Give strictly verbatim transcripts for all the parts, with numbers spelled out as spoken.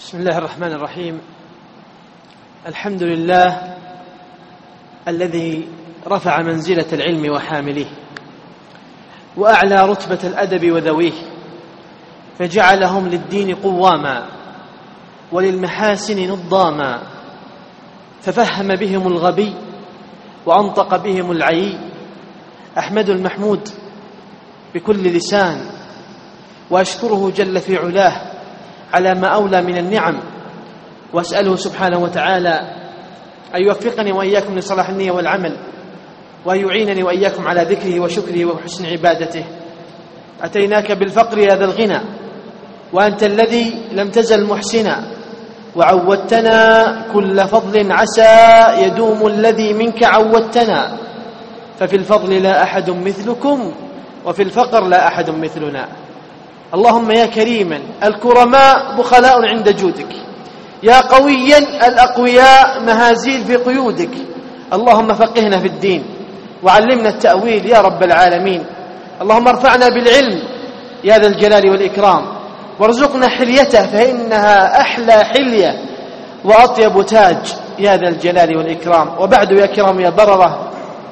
بسم الله الرحمن الرحيم. الحمد لله الذي رفع منزلة العلم وحامليه وأعلى رتبة الأدب وذويه، فجعلهم للدين قواما وللمحاسن نضاما، ففهم بهم الغبي وأنطق بهم العيي. أحمد المحمود بكل لسان وأشكره جل في علاه على ما أولى من النعم، وأسأله سبحانه وتعالى أن يوفقني وإياكم لصلاح النية والعمل، وأن يعينني وإياكم على ذكره وشكره وحسن عبادته. أتيناك بالفقر يا ذا الغنى وأنت الذي لم تزل محسنا، وعودتنا كل فضل عسى يدوم الذي منك عودتنا، ففي الفضل لا أحد مثلكم وفي الفقر لا أحد مثلنا. اللهم يا كريما الكرماء بخلاء عند جودك، يا قويا الأقوياء مهازيل في قيودك. اللهم فقهنا في الدين وعلمنا التأويل يا رب العالمين. اللهم ارفعنا بالعلم يا ذا الجلال والإكرام، وارزقنا حليته فإنها أحلى حلية وأطيب تاج يا ذا الجلال والإكرام. وبعد يا كرام يا بررة،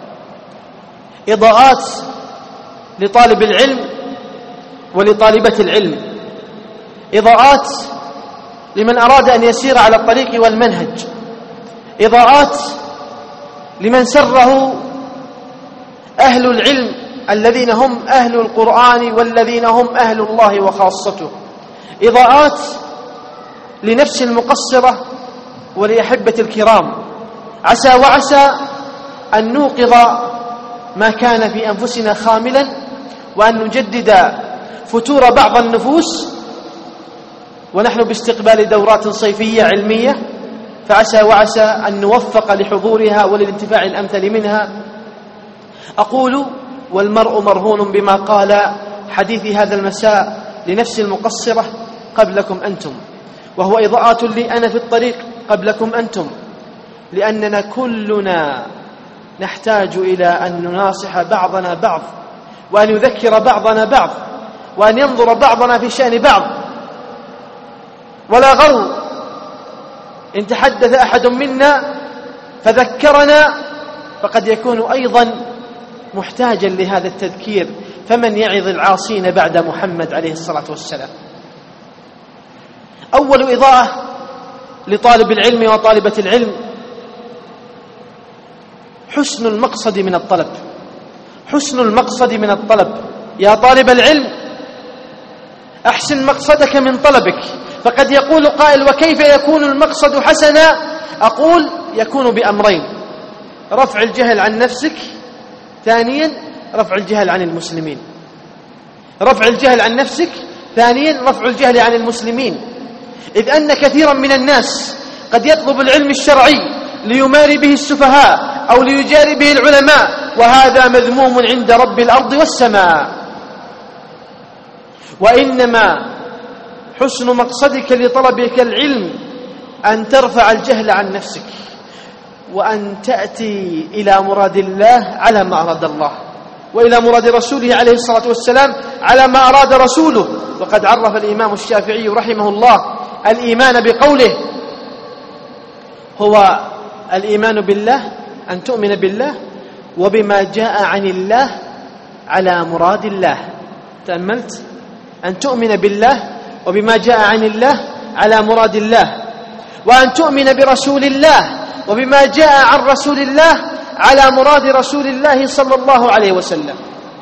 إضاءات لطالب العلم ولطالبة العلم، إضاءات لمن أراد أن يسير على الطريق والمنهج، إضاءات لمن سره أهل العلم الذين هم أهل القرآن والذين هم أهل الله وخاصته، إضاءات لنفس المقصرة ولأحبة الكرام. عسى وعسى أن نوقظ ما كان في أنفسنا خاملا، وأن نجدد فتور بعض النفوس، ونحن باستقبال دورات صيفية علمية، فعسى وعسى أن نوفق لحضورها وللانتفاع الأمثل منها. أقول والمرء مرهون بما قال حديثي هذا المساء لنفس المقصرة قبلكم أنتم، وهو إضاءة لي أنا في الطريق قبلكم أنتم، لأننا كلنا نحتاج إلى أن نناصح بعضنا بعض، وأن يذكر بعضنا بعض، وأن ينظر بعضنا في شأن بعض. ولا غرو إن تحدث أحد منا فذكرنا فقد يكون أيضا محتاجا لهذا التذكير، فمن يعظ العاصين بعد محمد عليه الصلاة والسلام. أول إضاءة لطالب العلم وطالبة العلم حسن المقصد من الطلب. حسن المقصد من الطلب. يا طالب العلم أحسن مقصدك من طلبك، فقد يقول قائل وكيف يكون المقصد حسنا؟ أقول يكون بأمرين: رفع الجهل عن نفسك، ثانيا رفع الجهل عن المسلمين. رفع الجهل عن نفسك، ثانيا رفع الجهل عن المسلمين. إذ أن كثيرا من الناس قد يطلب العلم الشرعي ليماري به السفهاء أو ليجاري به العلماء، وهذا مذموم عند رب الأرض والسماء. وإنما حسن مقصدك لطلبك العلم أن ترفع الجهل عن نفسك، وأن تأتي إلى مراد الله على ما أراد الله، وإلى مراد رسوله عليه الصلاة والسلام على ما أراد رسوله. وقد عرف الإمام الشافعي رحمه الله الإيمان بقوله: هو الإيمان بالله أن تؤمن بالله وبما جاء عن الله على مراد الله. تأملت؟ أن تؤمن بالله وبما جاء عن الله على مراد الله، وأن تؤمن برسول الله وبما جاء عن رسول الله على مراد رسول الله صلى الله عليه وسلم.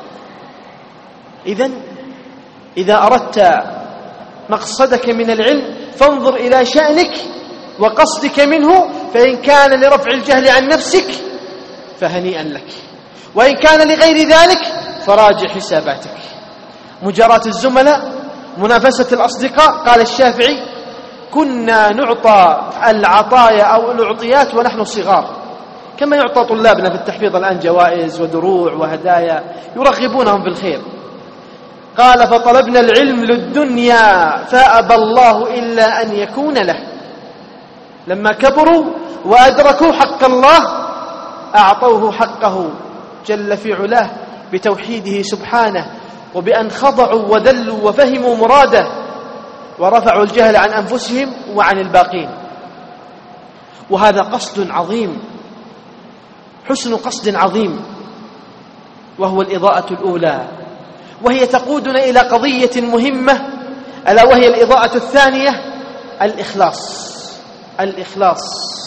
إذن إذا أردت مقصدك من العلم فانظر إلى شأنك وقصدك منه، فإن كان لرفع الجهل عن نفسك فهنيئا لك، وإن كان لغير ذلك فراجع حساباتك. مجاراة الزملاء، منافسة الأصدقاء. قال الشافعي: كنا نعطى العطايا أو الأعطيات ونحن صغار، كما يعطى طلابنا في التحفيظ الآن جوائز ودروع وهدايا يرغبونهم في الخير. قال: فطلبنا العلم للدنيا فأبى الله إلا أن يكون له. لما كبروا وأدركوا حق الله أعطوه حقه جل في علاه بتوحيده سبحانه، وبأن خضعوا وذلوا وفهموا مراده. ورفعوا الجهل عن أنفسهم وعن الباقين. وهذا قصد عظيم، حسن قصد عظيم، وهو الإضاءة الأولى، وهي تقودنا إلى قضية مهمة، ألا وهي الإضاءة الثانية، الإخلاص. الإخلاص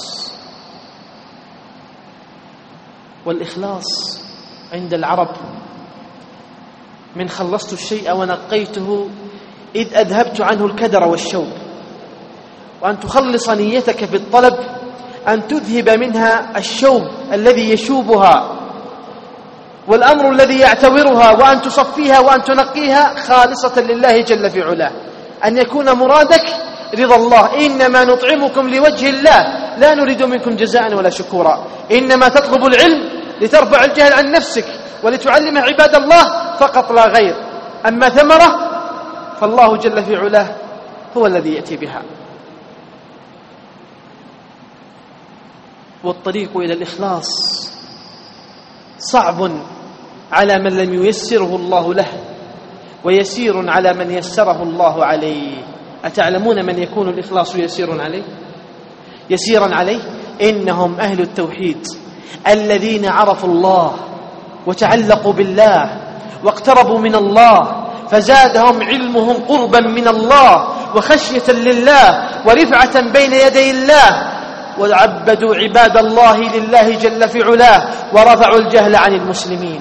والإخلاص عند العرب من خلصت الشيء ونقيته إذ أذهبت عنه الكدر والشوب. وأن تخلص نيتك في الطلب أن تذهب منها الشوب الذي يشوبها والأمر الذي يعتورها، وأن تصفيها وأن تنقيها خالصة لله جل في علاه، أن يكون مرادك رضا الله. إنما نطعمكم لوجه الله لا نريد منكم جزاء ولا شكورا. إنما تطلب العلم لترفع الجهل عن نفسك ولتعلم عباد الله فقط لا غير. أما ثمرة فالله جل في علاه هو الذي يأتي بها. والطريق إلى الإخلاص صعب على من لم ييسره الله له، ويسير على من يسره الله عليه. أتعلمون من يكون الإخلاص يسير عليه يسيرا عليه؟ إنهم أهل التوحيد الذين عرفوا الله وتعلقوا بالله واقتربوا من الله، فزادهم علمهم قربا من الله وخشية لله ورفعة بين يدي الله، وعبدوا عباد الله لله جل في علاه، ورفعوا الجهل عن المسلمين.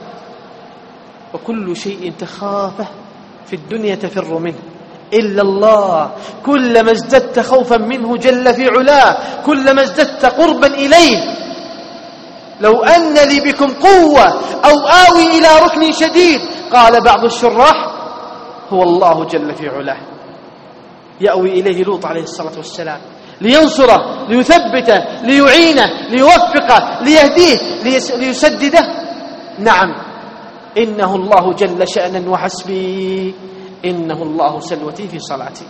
وكل شيء تخافه في الدنيا تفر منه إلا الله. كلما ازددت خوفا منه جل في علاه كلما ازددت قربا إليه. لو أن لي بكم قوة أو آوي إلى ركن شديد، قال بعض الشراح هو الله جل في علاه. يأوي إليه لوط عليه الصلاة والسلام لينصره، ليثبته، ليعينه، ليوفقه، ليهديه، ليسدده. نعم، إنه الله جل شأنا وحسبي، إنه الله سلوتي في صلاتي.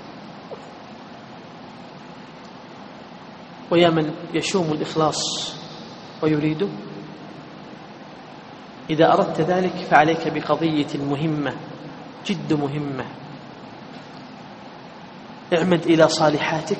ويا من يشوم الإخلاص ويريده، إذا أردت ذلك فعليك بقضية مهمة جد مهمة. اعمد إلى صالحاتك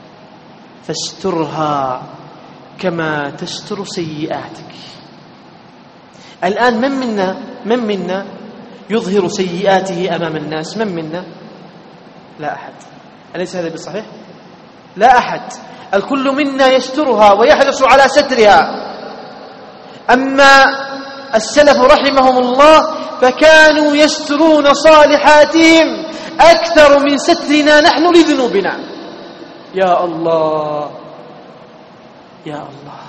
فاسترها كما تستر سيئاتك. الآن من منا من منا يظهر سيئاته أمام الناس؟ من منا؟ لا أحد. أليس هذا بالصحيح؟ لا أحد. الكل منا يسترها ويحرص على سترها. أما السلف رحمهم الله فكانوا يسترون صالحاتهم أكثر من سترنا نحن لذنوبنا. يا الله يا الله.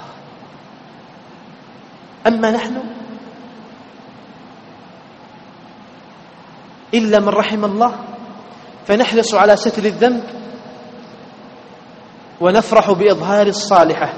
أما نحن إلا من رحم الله فنحرص على ستر الذنب ونفرح بإظهار الصالحة،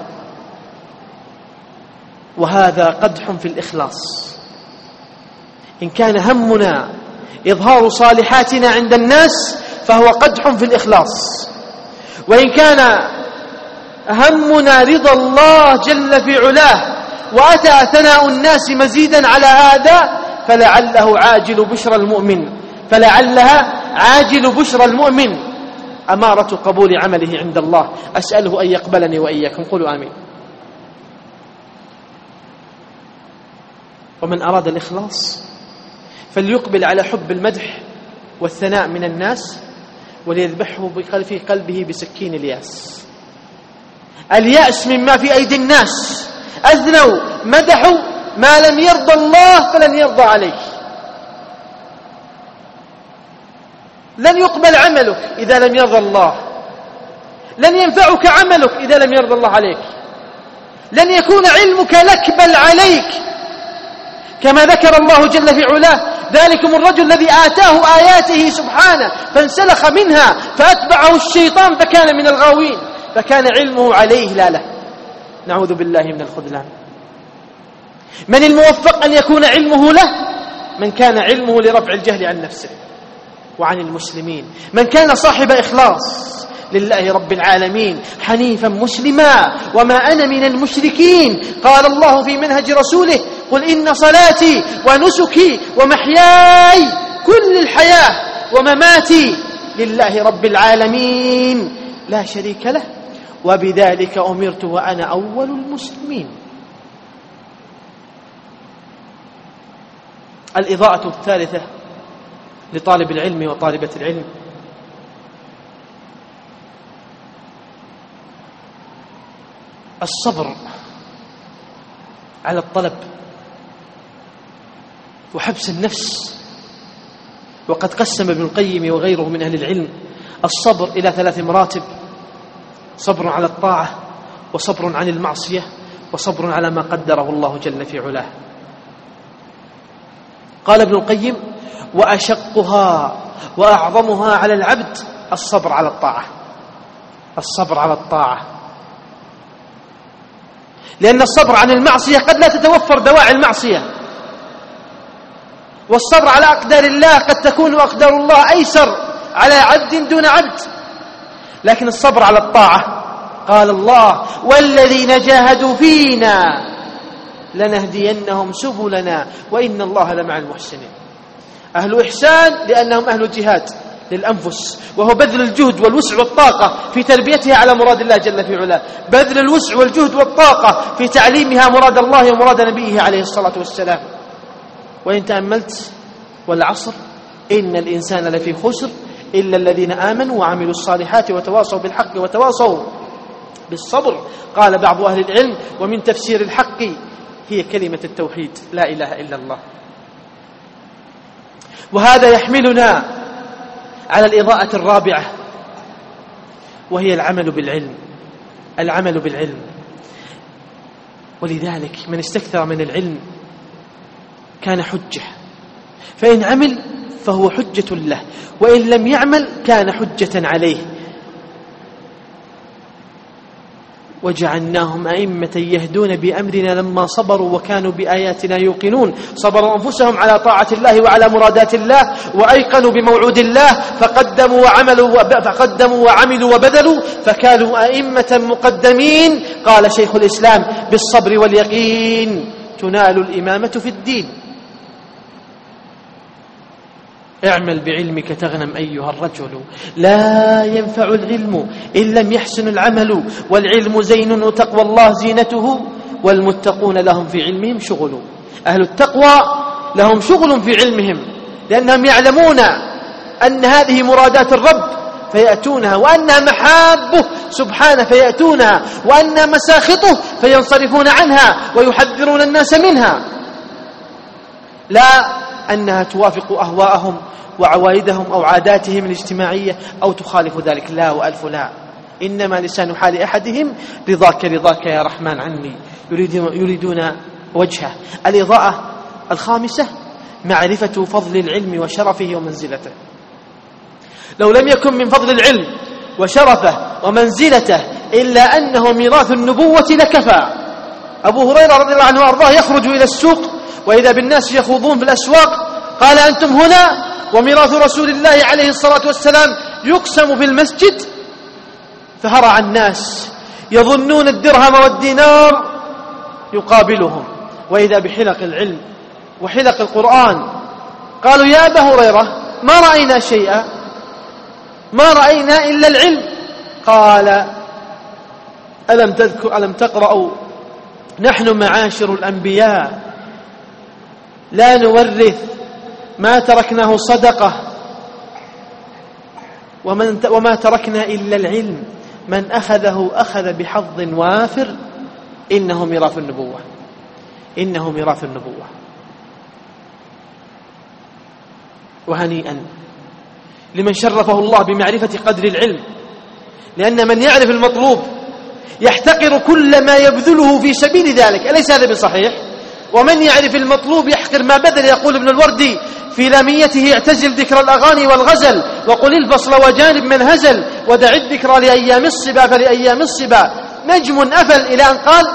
وهذا قدح في الإخلاص. إن كان همنا إظهار صالحاتنا عند الناس فهو قدح في الإخلاص، وإن كان همنا رضا الله جل في علاه وأتى ثناء الناس مزيدا على هذا فلعله عاجل بشرى المؤمن فلعلها عاجل بشرى المؤمن أمارة قبول عمله عند الله. أسأله أن يقبلني وإياكم، قولوا آمين. ومن أراد الإخلاص فليقبل على حب المدح والثناء من الناس وليذبحه في قلبه بسكين الياس. اليأس مما في أيدي الناس، أذنوا مدحوا ما لم يرضى الله فلن يرضى عليك. لن يقبل عملك إذا لم يرضى الله، لن ينفعك عملك إذا لم يرضى الله عليك، لن يكون علمك لك بل عليك. كما ذكر الله جل في علاه ذلكم الرجل الذي آتاه آياته سبحانه فانسلخ منها فأتبعه الشيطان فكان من الغاوين، فكان علمه عليه لا له. نعوذ بالله من الخذلان. من الموفق أن يكون علمه له؟ من كان علمه لرفع الجهل عن نفسه وعن المسلمين، من كان صاحب إخلاص لله رب العالمين حنيفا مسلما وما أنا من المشركين. قال الله في منهج رسوله قل إن صلاتي ونسكي ومحياي كل الحياة ومماتي لله رب العالمين لا شريك له، وبذلك أمرت وأنا أول المسلمين. الإضاءة الثالثة لطالب العلم وطالبة العلم الصبر على الطلب وحبس النفس. وقد قسم ابن القيم وغيره من أهل العلم الصبر إلى ثلاث مراتب: صبر على الطاعة، وصبر عن المعصية، وصبر على ما قدره الله جل في علاه. قال ابن القيم: وأشقها وأعظمها على العبد الصبر على الطاعة. الصبر على الطاعة، لأن الصبر عن المعصية قد لا تتوفر دواعي المعصية، والصبر على أقدار الله قد تكون أقدار الله أيسر على عبد دون عبد. لكن الصبر على الطاعة قال الله: والذين جاهدوا فينا لنهدينهم سبلنا وإن الله لمع المحسنين. أهل إحسان لأنهم أهل جهاد للأنفس، وهو بذل الجهد والوسع والطاقة في تربيتها على مراد الله جل في علاه، بذل الوسع والجهد والطاقة في تعليمها مراد الله ومراد نبيه عليه الصلاة والسلام. وإن تأملت: والعصر إن الإنسان لفي خسر إلا الذين آمنوا وعملوا الصالحات وتواصوا بالحق وتواصوا بالصبر. قال بعض أهل العلم: ومن تفسير الحق هي كلمة التوحيد، لا إله إلا الله. وهذا يحملنا على الإضاءة الرابعة، وهي العمل بالعلم. العمل بالعلم، ولذلك من استكثر من العلم كان حجة، فإن عمل فهو حجة له، وإن لم يعمل كان حجة عليه. وجعلناهم أئمة يهدون بأمرنا لما صبروا وكانوا بآياتنا يوقنون. صبروا أنفسهم على طاعة الله وعلى مرادات الله، وأيقنوا بموعود الله، فقدموا وعملوا فقدموا وعملوا وبذلوا، فكانوا أئمة مقدمين. قال شيخ الإسلام: بالصبر واليقين تنال الإمامة في الدين. اعمل بعلمك تغنم أيها الرجل، لا ينفع العلم إن لم يحسن العمل، والعلم زين وتقوى الله زينته، والمتقون لهم في علمهم شغل. أهل التقوى لهم شغل في علمهم، لأنهم يعلمون أن هذه مرادات الرب فيأتونها، وأنها محابه سبحانه فيأتونها، وأنها مساخطه فينصرفون عنها ويحذرون الناس منها، لا أنها توافق أهواءهم وعوايدهم أو عاداتهم الاجتماعية أو تخالف ذلك، لا وألف لا. إنما لسان حال أحدهم: رضاك رضاك يا رحمن عني، يريدون وجهه. الإضاءة الخامسة معرفة فضل العلم وشرفه ومنزلته. لو لم يكن من فضل العلم وشرفه ومنزلته إلا أنه ميراث النبوة لكفى. أبو هريرة رضي الله عنه وأرضاه يخرج إلى السوق وإذا بالناس يخوضون في الأسواق، قال: أنتم هنا وميراث رسول الله عليه الصلاة والسلام يقسم في المسجد. فهرع الناس يظنون الدرهم والدينار يقابلهم، وإذا بحلق العلم وحلق القرآن. قالوا: يا أبا هريرة ما رأينا شيئا، ما رأينا إلا العلم. قال: ألم تذكر ألم تقرأوا نحن معاشر الأنبياء لا نورث ما تركناه صدقة، ومن وما تركنا إلا العلم، من أخذه أخذ بحظ وافر، إنه ميراث النبوة، إنه ميراث النبوة. وهنيئا لمن شرفه الله بمعرفة قدر العلم، لأن من يعرف المطلوب يحتقر كل ما يبذله في سبيل ذلك، أليس هذا بصحيح؟ ومن يعرف المطلوب يحقر ما بذل. يقول ابن الوردي في لاميته: اعتزل ذكر الأغاني والغزل، وقل الفصل وجانب من هزل، ودع الذكر لأيام الصبا فلأيام الصبا نجم أفل، إلى أن قال: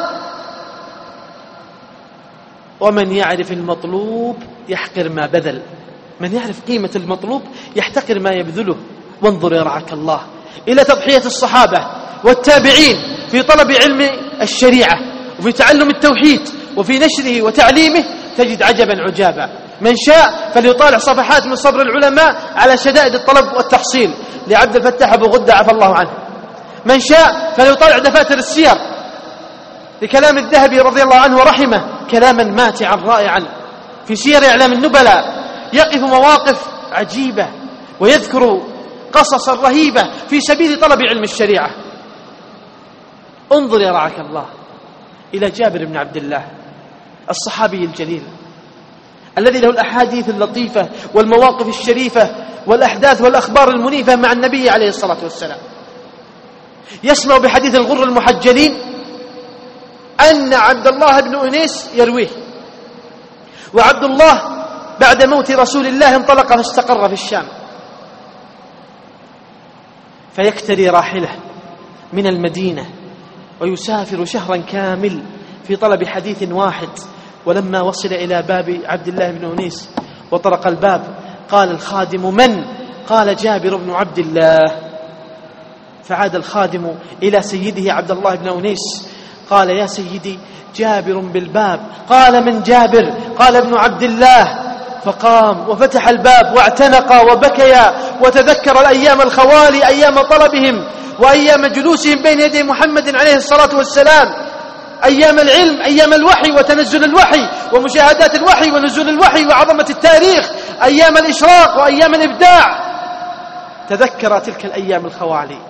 ومن يعرف المطلوب يحقر ما بذل. من يعرف قيمة المطلوب يحتقر ما يبذله. وانظر يرعاك الله إلى تضحية الصحابة والتابعين في طلب علم الشريعة وفي تعلم التوحيد وفي نشره وتعليمه، تجد عجبا عجابا. من شاء فليطالع صفحات من صبر العلماء على شدائد الطلب والتحصيل لعبد الفتاح أبو غدة عفى الله عنه. من شاء فليطالع دفاتر السير لكلام الذهبي رضي الله عنه ورحمه، كلاما ماتعا رائعا في سير إعلام النبلاء، يقف مواقف عجيبة ويذكر قصصا رهيبة في سبيل طلب علم الشريعة. انظر يا رعاك الله إلى جابر بن عبد الله الصحابي الجليل الذي له الأحاديث اللطيفة والمواقف الشريفة والأحداث والأخبار المنيفة مع النبي عليه الصلاة والسلام. يسمع بحديث الغر المحجلين أن عبد الله بن أنيس يرويه، وعبد الله بعد موت رسول الله انطلق فاستقر في الشام، فيكتري راحله من المدينة ويسافر شهرا كامل في طلب حديث واحد. ولما وصل إلى باب عبد الله بن أنيس وطرق الباب قال الخادم: من؟ قال: جابر بن عبد الله. فعاد الخادم إلى سيده عبد الله بن أنيس قال: يا سيدي جابر بالباب. قال: من جابر؟ قال: ابن عبد الله. فقام وفتح الباب واعتنق وبكيا وتذكر الأيام الخوالي، أيام طلبهم وأيام جلوسهم بين يدي محمد عليه الصلاة والسلام، أيام العلم، أيام الوحي وتنزل الوحي ومشاهدات الوحي ونزول الوحي وعظمة التاريخ، أيام الإشراق وأيام الإبداع. تذكر تلك الأيام الخوالي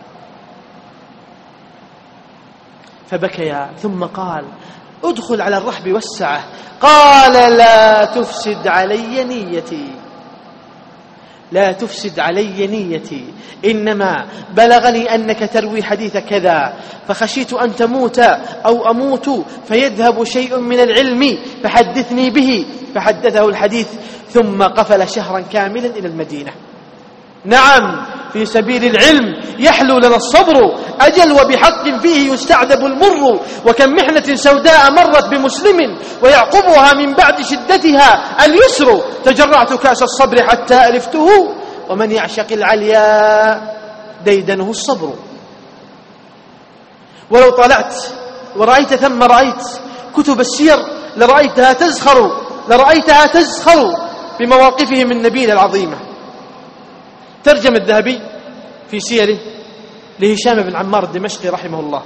فبكيا، ثم قال: ادخل على الرحب والسعة. قال: لا تفسد علي نيتي، لا تفسد علي نيتي، إنما بلغني أنك تروي حديث كذا فخشيت أن تموت أو أموت فيذهب شيء من العلم فحدثني به. فحدثه الحديث ثم قفل شهرا كاملا إلى المدينة. نعم، في سبيل العلم يحلو لنا الصبر، أجل وبحق فيه يستعذب المر. وكم محنة سوداء مرت بمسلم ويعقبها من بعد شدتها اليسر. تجرعت كاس الصبر حتى ألفته، ومن يعشق العليا ديدنه الصبر. ولو طلعت ورأيت ثم رأيت كتب السير لرأيتها تزخر لرأيتها تزخر بمواقفهم النبيلة العظيمة. ترجم الذهبي في سيره لهشام بن عمار الدمشقي رحمه الله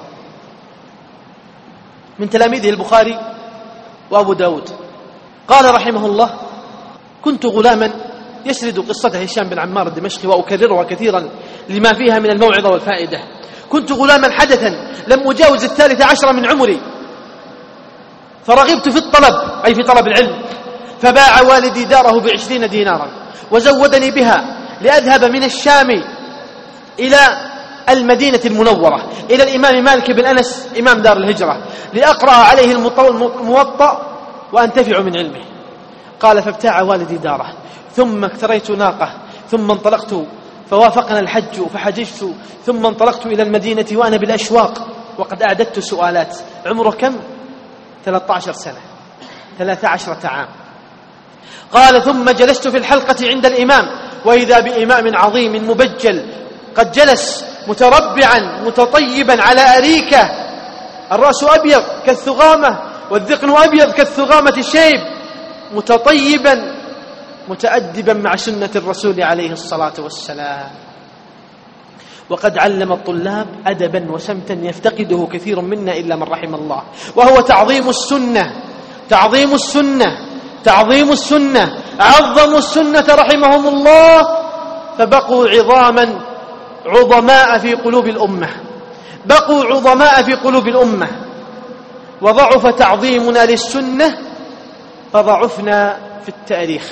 من تلاميذه البخاري وأبو داود. قال رحمه الله: كنت غلاما، يسرد قصة هشام بن عمار الدمشقي وأكررها كثيرا لما فيها من الموعظة والفائدة. كنت غلاما حدثا لم أجاوز الثالث عشر من عمري، فرغبت في الطلب أي في طلب العلم، فباع والدي داره بعشرين دينارا وزودني بها لأذهب من الشام إلى المدينة المنورة إلى الإمام مالك بن أنس إمام دار الهجرة لأقرأ عليه الموطأ وأنتفع من علمه. قال: فابتاع والدي داره، ثم اكتريت ناقة، ثم انطلقت فوافقنا الحج فحججت، ثم انطلقت إلى المدينة وأنا بالأشواق وقد أعددت سؤالات. عمره كم؟ ثلاثة عشر سنة، ثلاثة عشرة عام. قال: ثم جلست في الحلقة عند الإمام وإذا بإمام عظيم مبجل قد جلس متربعا متطيبا على أريكة، الرأس أبيض كالثغامة والذقن أبيض كالثغامة الشيب، متطيبا متأدبا مع سنة الرسول عليه الصلاة والسلام. وقد علم الطلاب أدبا وسمتا يفتقده كثير منا إلا من رحم الله، وهو تعظيم السنة، تعظيم السنة، تعظيم السنة. عظموا السنة رحمهم الله فبقوا عظاما عظماء في قلوب الأمة، بقوا عظماء في قلوب الأمة. وضعف تعظيمنا للسنة فضعفنا في التاريخ.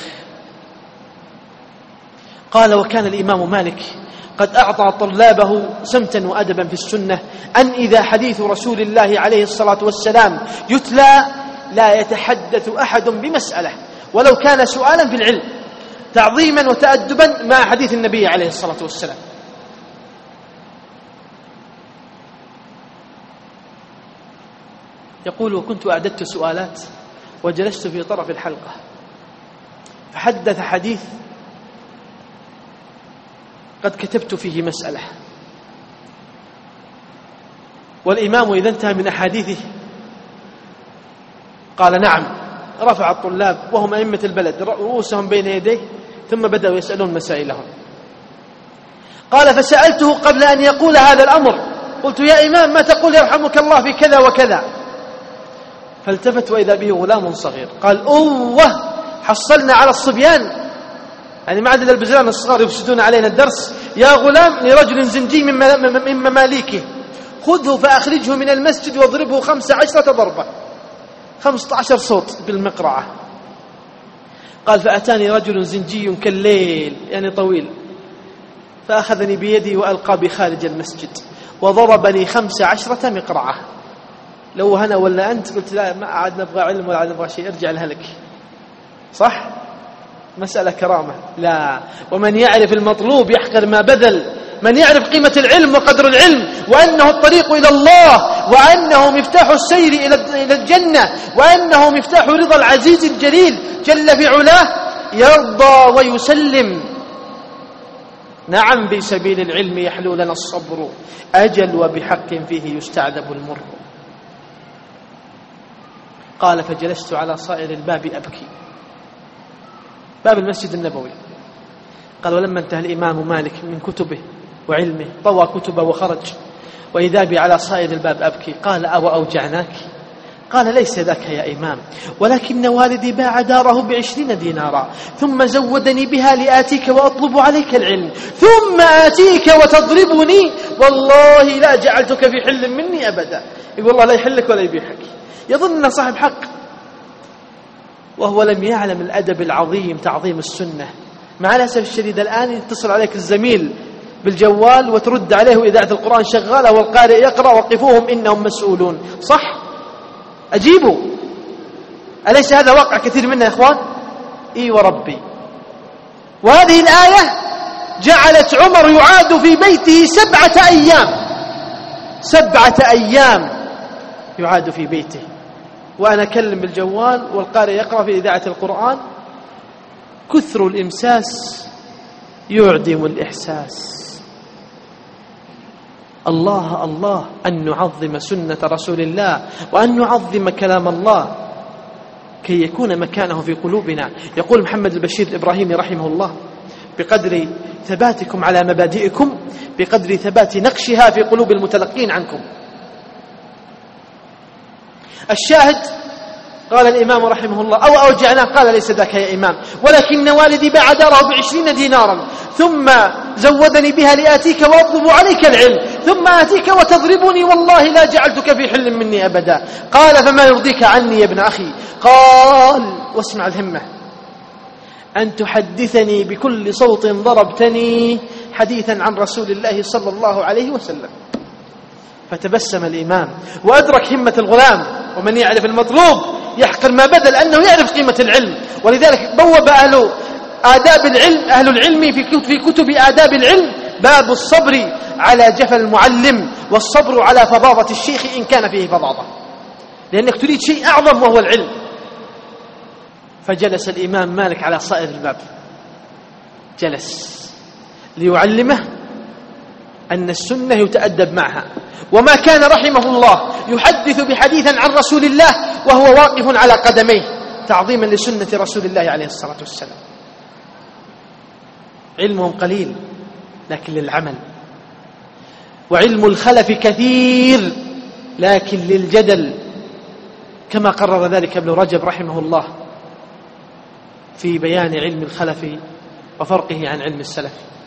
قال: وكان الإمام مالك قد أعطى طلابه سمتا وأدبا في السنة أن إذا حديث رسول الله عليه الصلاة والسلام يتلى لا يتحدث أحد بمسألة ولو كان سؤالا في العلم، تعظيما وتأدبا مع حديث النبي عليه الصلاة والسلام. يقول: وكنت أعددت سؤالات وجلست في طرف الحلقة فحدث حديث قد كتبت فيه مسألة، والإمام إذا انتهى من أحاديثه قال: نعم رفع الطلاب وهم أئمة البلد رؤوسهم بين يديه ثم بدأوا يسألون مسائلهم. قال فسألته قبل أن يقول هذا الأمر، قلت يا إمام ما تقول يرحمك الله في كذا وكذا؟ فالتفت وإذا به غلام صغير. قال أوه حصلنا على الصبيان، يعني ما عاد البزران الصغار يفسدون علينا الدرس. يا غلام لرجل زنجي من مماليكه خذه فأخرجه من المسجد واضربه خمس عشرة ضربة، خمسة عشر صوت بالمقرعة. قال فأتاني رجل زنجي كالليل يعني طويل فأخذني بيدي وألقى بخارج المسجد وضربني خمس عشرة مقرعة. لو أنا ولا أنت قلت لا ما عاد نبغى علم ولا عاد نبغى شيء، ارجع لهلك. صح؟ مسألة كرامة. لا، ومن يعرف المطلوب يحقر ما بذل. من يعرف قيمة العلم وقدر العلم وأنه الطريق إلى الله، وأنه مفتاح السير إلى الجنة، وأنه مفتاح رضا العزيز الجليل جل في علاه، يرضى ويسلم. نعم بسبيل العلم يحلو لنا الصبر، أجل وبحق فيه يستعذب المر. قال فجلست على صائر الباب أبكي، باب المسجد النبوي. قال ولما انتهى الإمام مالك من كتبه وعلمه طوى كتبه وخرج، وإذا بي على صائر الباب أبكي. قال أو أوجعناك؟ قال ليس ذاك يا إمام، ولكن والدي باع داره بعشرين دينارا ثم زودني بها لآتيك وأطلب عليك العلم، ثم آتيك وتضربني، والله لا جعلتك في حل مني أبدا. يقول الله لا يحلك ولا يبيحك، يظن أنه صاحب حق وهو لم يعلم الأدب العظيم تعظيم السنة. مع الأسف الشديد الآن يتصل عليك الزميل بالجوال وترد عليه وإذاعة القرآن شغالة والقارئ يقرأ وقفوهم إنهم مسؤولون. صح؟ أجيبوا. أليس هذا واقع كثير منا يا إخوان؟ إي وربي. وهذه الآية جعلت عمر يعاد في بيته سبعة أيام، سبعة أيام يعاد في بيته وأنا أكلم بالجوال والقارئ يقرأ في إذاعة القرآن. كثر الإمساس يعدم الإحساس. الله الله أن نعظم سنة رسول الله وأن نعظم كلام الله كي يكون مكانه في قلوبنا. يقول محمد البشير الإبراهيمي رحمه الله بقدر ثباتكم على مبادئكم بقدر ثبات نقشها في قلوب المتلقين عنكم. الشاهد قال الإمام رحمه الله أو أوجعنا؟ قال ليس ذاك يا إمام، ولكن والدي باع داره بعشرين دينارا ثم زودني بها لآتيك وأطلب عليك العلم، ثم آتيك وتضربني، والله لا جعلتك في حل مني أبدا. قال فما يرضيك عني يا ابن أخي؟ قال واسمع الهمة، أن تحدثني بكل صوت ضربتني حديثا عن رسول الله صلى الله عليه وسلم. فتبسم الإمام وأدرك همة الغلام، ومن يعرف المطلوب يحقر ما بذل، أنه يعرف قيمة العلم. ولذلك بوب أهل آداب العلم أهل العلم في كتب آداب العلم باب الصبر على جفا المعلم والصبر على فظاظة الشيخ إن كان فيه فظاظة، لأنك تريد شيء أعظم وهو العلم. فجلس الإمام مالك على صائر الباب، جلس ليعلمه أن السنة يتأدب معها، وما كان رحمه الله يحدث بحديثا عن رسول الله وهو واقف على قدميه تعظيما لسنة رسول الله عليه الصلاة والسلام. علمهم قليل لكن للعمل، وعلم الخلف كثير لكن للجدل، كما قرر ذلك ابن رجب رحمه الله في بيان علم الخلف وفرقه عن علم السلف.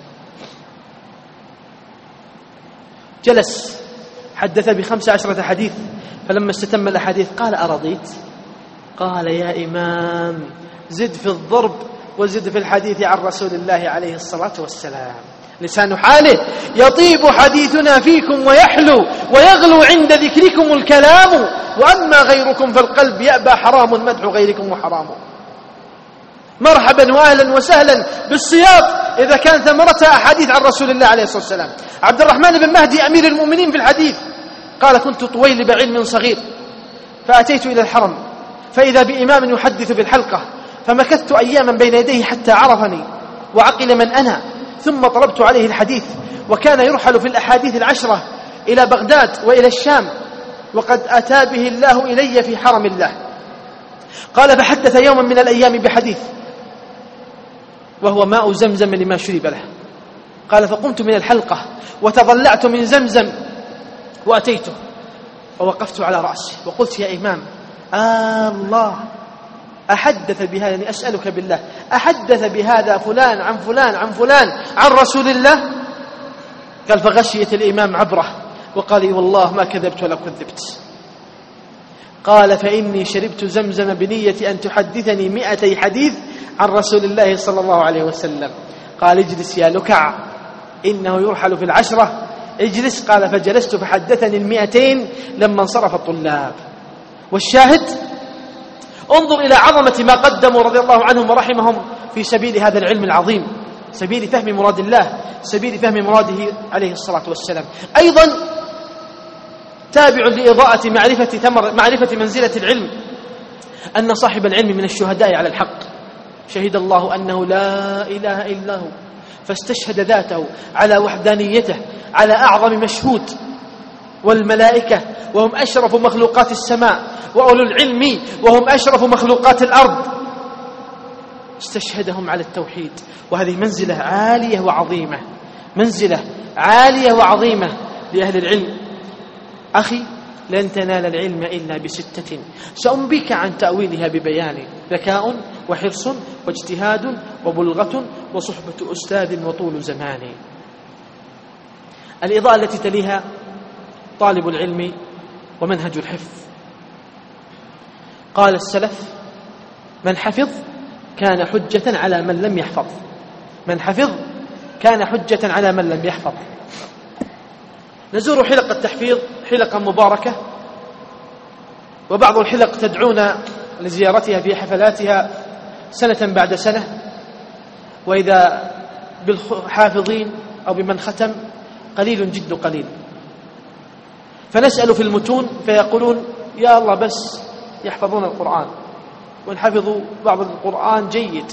جلس حدث بخمس عشرة حديث، فلما استتم الأحاديث قال أرضيت؟ قال يا إمام زد في الضرب وزد في الحديث عن رسول الله عليه الصلاة والسلام. لسان حاله يطيب حديثنا فيكم ويحلو ويغلو عند ذكركم الكلام، وأما غيركم فالقلب يأبى حرام مدح غيركم وحرام. مرحبا وأهلا وسهلا بالسياط إذا كان ثمرتها أحاديث عن رسول الله عليه الصلاة والسلام. عبد الرحمن بن مهدي أمير المؤمنين في الحديث قال كنت طويلب علم صغير فأتيت إلى الحرم فإذا بإمام يحدث بالحلقة، فمكثت أياما بين يديه حتى عرفني وعقل من أنا، ثم طلبت عليه الحديث، وكان يرحل في الأحاديث العشرة إلى بغداد وإلى الشام، وقد أتى به الله إلي في حرم الله. قال فحدث يوما من الأيام بحديث وهو ماء زمزم لما شرب له. قال فقمت من الحلقة وتضلعت من زمزم وأتيته ووقفت على رأسي وقلت يا إمام آه الله أحدث بهذا، يعني أسألك بالله أحدث بهذا فلان عن فلان عن فلان عن رسول الله؟ قال فغشيت الإمام عبره وقال لي والله ما كذبت ولا كذبت. قال فإني شربت زمزم بنية أن تحدثني مئتي حديث عن رسول الله صلى الله عليه وسلم. قال اجلس يا لكع إنه يرحل في العشرة، اجلس. قال فجلست فحدثني المئتين لما انصرف الطلاب. والشاهد انظر إلى عظمة ما قدموا رضي الله عنهم ورحمهم في سبيل هذا العلم العظيم، سبيل فهم مراد الله، سبيل فهم مراده عليه الصلاة والسلام. أيضا تابع لإضاءة معرفة, ثمر معرفة منزلة العلم أن صاحب العلم من الشهداء على الحق. شهد الله أنه لا إله إلا هو فاستشهد ذاته على وحدانيته على أعظم مشهود، والملائكة وهم أشرف مخلوقات السماء، وأولو العلم وهم أشرف مخلوقات الأرض، استشهدهم على التوحيد. وهذه منزلة عالية وعظيمة، منزلة عالية وعظيمة لأهل العلم. أخي لن تنال العلم إلا بستة سأنبيك عن تأويلها ببيان: ذكاء وحرص واجتهاد وبلغة وصحبة أستاذ وطول زمان. الإضاءة التي تليها طالب العلم ومنهج الحفظ. قال السلف: من حفظ كان حجة على من لم يحفظ. من حفظ كان حجة على من لم يحفظ. نزور حلق التحفيظ، حلقة مباركة، وبعض الحلق تدعونا لزيارتها في حفلاتها سنة بعد سنة، وإذا بالحافظين أو بمن ختم قليل جد قليل، فنسأل في المتون فيقولون: يا الله بس يحفظون القرآن، وإن حفظوا بعض القرآن جيد.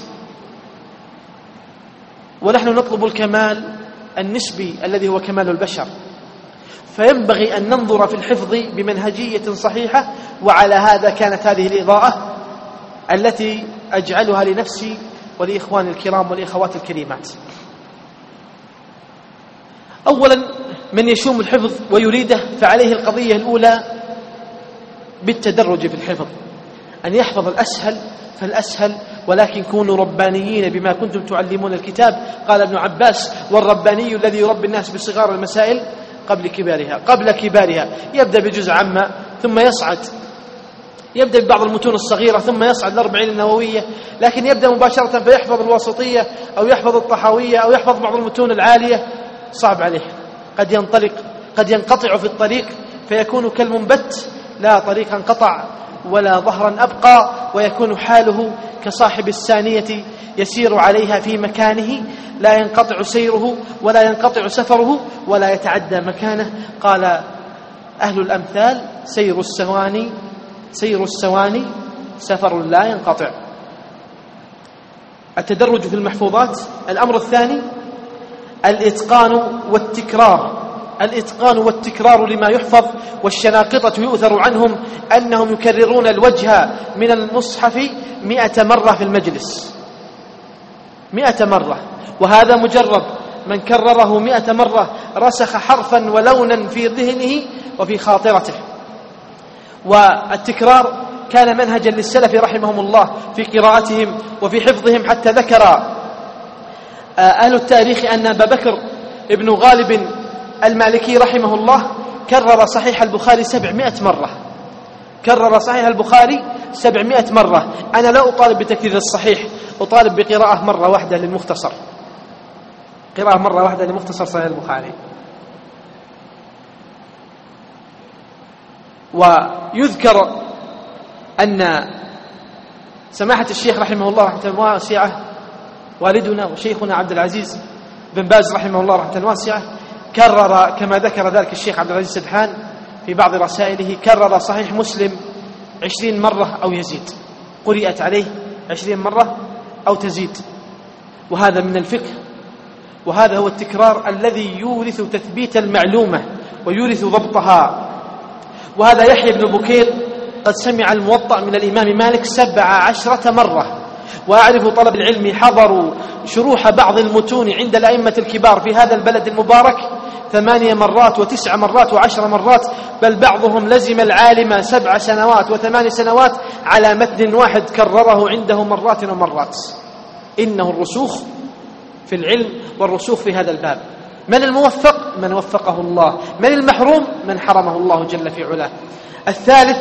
ونحن نطلب الكمال النسبي الذي هو كمال البشر، فينبغي أن ننظر في الحفظ بمنهجية صحيحة. وعلى هذا كانت هذه الإضاءة التي أجعلها لنفسي ولإخواني الكرام والإخوات الكريمات. أولا، من يشوم الحفظ ويريده فعليه القضية الأولى بالتدرج في الحفظ، أن يحفظ الأسهل فالأسهل، ولكن كونوا ربانيين بما كنتم تعلمون الكتاب. قال ابن عباس: والرباني الذي يربي الناس بصغار المسائل قبل كبارها. قبل كبارها يبدأ بجزء عامة ثم يصعد، يبدأ ببعض المتون الصغيرة ثم يصعد الأربعين النووية، لكن يبدأ مباشرة فيحفظ الواسطية أو يحفظ الطحاوية أو يحفظ بعض المتون العالية، صعب عليه، قد ينطلق قد ينقطع في الطريق فيكون كالمنبت، لا طريقا قطع ولا ظهرا أبقى، ويكون حاله كصاحب السانية يسير عليها في مكانه، لا ينقطع سيره ولا ينقطع سفره ولا يتعدى مكانه. قال أهل الأمثال: سير السواني سير السواني سفر لا ينقطع. التدرج في المحفوظات. الأمر الثاني الإتقان والتكرار. الإتقان والتكرار لما يحفظ. والشناقطة يؤثر عنهم أنهم يكررون الوجه من المصحف مئة مرة في المجلس، مئة مرة، وهذا مجرب. من كرره مئة مرة رسخ حرفا ولونا في ذهنه وفي خاطرته. والتكرار كان منهجا للسلف رحمهم الله في قراءتهم وفي حفظهم، حتى ذكر أهل التاريخ أن أبا بكر ابن غالب المالكي رحمه الله كرر صحيح البخاري سبعمائة مرة. كرر صحيح البخاري سبعمائة مرة. أنا لا أطالب بتكرير الصحيح، أطالب بقراءة مرة واحدة للمختصر، قراءة مرة واحدة لمختصر صحيح البخاري. ويذكر أن سماحة الشيخ رحمه الله رحمة واسعة، والدنا وشيخنا عبد العزيز بن باز رحمه الله رحمة واسعة، كرر كما ذكر ذلك الشيخ عبد العزيز سدحان في بعض رسائله، كرر صحيح مسلم عشرين مرة أو يزيد، قرئت عليه عشرين مرة أو تزيد. وهذا من الفقه، وهذا هو التكرار الذي يورث تثبيت المعلومة ويورث ضبطها. وهذا يحيى بن بكير قد سمع الموطأ من الإمام مالك سبع عشرة مرة، وأعرف طلب العلم حضروا شروح بعض المتون عند الأئمة الكبار في هذا البلد المبارك ثمانية مرات وتسع مرات وعشر مرات، بل بعضهم لزم العالم سبع سنوات وثمان سنوات على متن واحد كرره عنده مرات ومرات. إنه الرسوخ في العلم والرسوخ في هذا الباب. من الموفق؟ من وفقه الله. من المحروم؟ من حرمه الله جل في علاه. الثالث،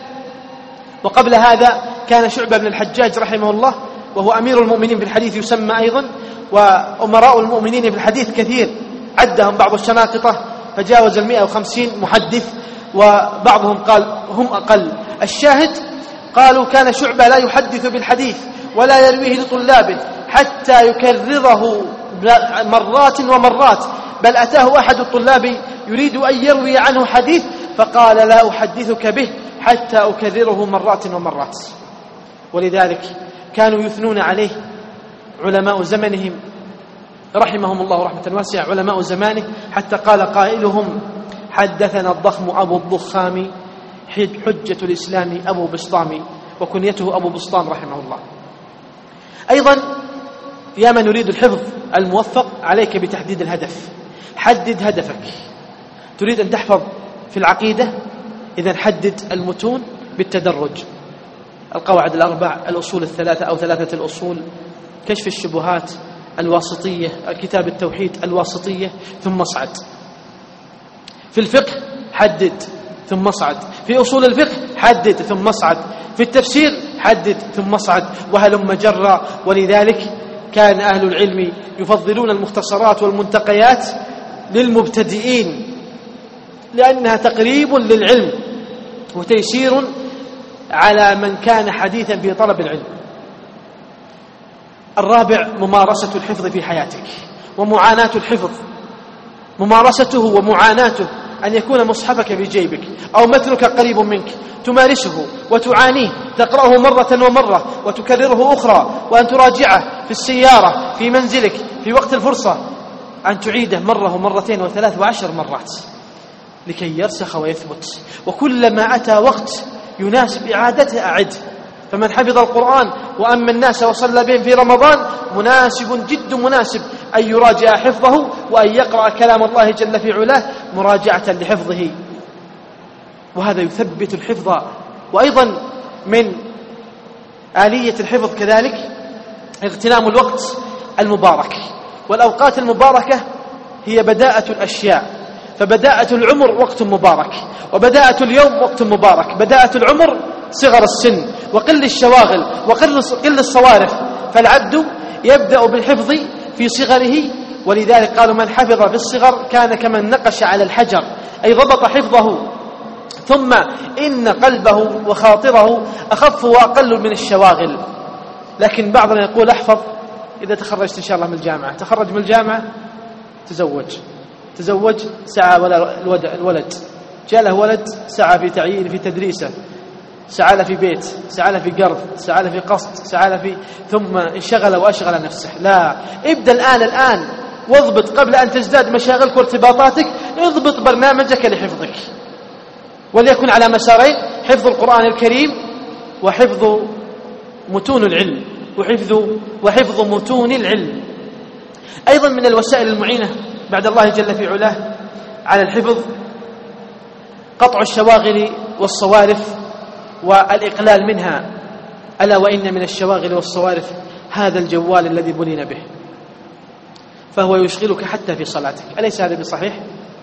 وقبل هذا كان شعبة بن الحجاج رحمه الله وهو أمير المؤمنين في الحديث يسمى أيضا، وأمراء المؤمنين في الحديث كثير، عدهم بعض الشناقطة فجاوز المئة وخمسين محدث، وبعضهم قال هم أقل. الشاهد قالوا كان شعبة لا يحدث بالحديث ولا يرويه لطلابه حتى يكرره مرات ومرات، بل أتاه أحد الطلاب يريد أن يروي عنه حديث فقال لا أحدثك به حتى أكرره مرات ومرات. ولذلك كانوا يثنون عليه علماء زمنهم رحمهم الله رحمة واسعة، علماء زمانه، حتى قال قائلهم حدثنا الضخم أبو الضخام حجة الإسلام أبو بسطام، وكنيته أبو بسطام رحمه الله. أيضا يا من يريد الحفظ الموفق عليك بتحديد الهدف. حدد هدفك. تريد أن تحفظ في العقيدة؟ إذن حدد المتون بالتدرج، القواعد الأربع، الأصول الثلاثة أو ثلاثة الأصول، كشف الشبهات، الواسطية، كتاب التوحيد، الواسطية، ثم اصعد. في الفقه حدد ثم اصعد، في أصول الفقه حدد ثم اصعد، في التفسير حدد ثم اصعد، وهلم جرا. ولذلك كان أهل العلم يفضلون المختصرات والمنتقيات للمبتدئين لأنها تقريب للعلم وتيسير على من كان حديثا في طلب العلم. الرابع ممارسة الحفظ في حياتك ومعاناة الحفظ، ممارسته ومعاناته، أن يكون مصحفك بجيبك أو متنك قريب منك تمارسه وتعانيه، تقرأه مرة ومرة وتكرره أخرى، وأن تراجعه في السيارة، في منزلك، في وقت الفرصة، أن تعيده مرة ومرتين وثلاث وعشر مرات لكي يرسخ ويثبت. وكلما أتى وقت يناسب إعادته أعد. فمن حفظ القرآن وأما الناس وصلى بهم في رمضان مناسب جد مناسب أن يراجع حفظه وأن يقرأ كلام الله جل في علاه مراجعة لحفظه، وهذا يثبت الحفظ. وأيضا من آلية الحفظ كذلك اغتنام الوقت المبارك، والأوقات المباركة هي بداءة الأشياء، فبداءة العمر وقت مبارك، وبداءة اليوم وقت مبارك. بداءة العمر صغر السن وقل الشواغل وقل الصوارف، فالعبد يبدأ بالحفظ في صغره. ولذلك قالوا من حفظ في الصغر كان كمن نقش على الحجر، أي ضبط حفظه، ثم إن قلبه وخاطره أخف وأقل من الشواغل. لكن بعضنا يقول أحفظ إذا تخرجت إن شاء الله من الجامعة، تخرج من الجامعة تزوج، تزوج سعى ولا الولد، جاء له ولد سعى في تعيين في تدريسه، سعى له في بيت، سعى له في قرض، سعى له في قصد، سعى له في، ثم انشغل وأشغل نفسه. لا، ابدأ الآن الآن واضبط قبل أن تزداد مشاغلك وارتباطاتك، اضبط برنامجك لحفظك، وليكن على مسارين: حفظ القرآن الكريم وحفظ متون العلم، وحفظ وحفظ متون العلم. أيضا من الوسائل المعينة بعد الله جل في علاه على الحفظ قطع الشواغل والصوارف والإقلال منها، ألا وإن من الشواغل والصوارف هذا الجوال الذي بلين به، فهو يشغلك حتى في صلاتك، أليس هذا بصحيح؟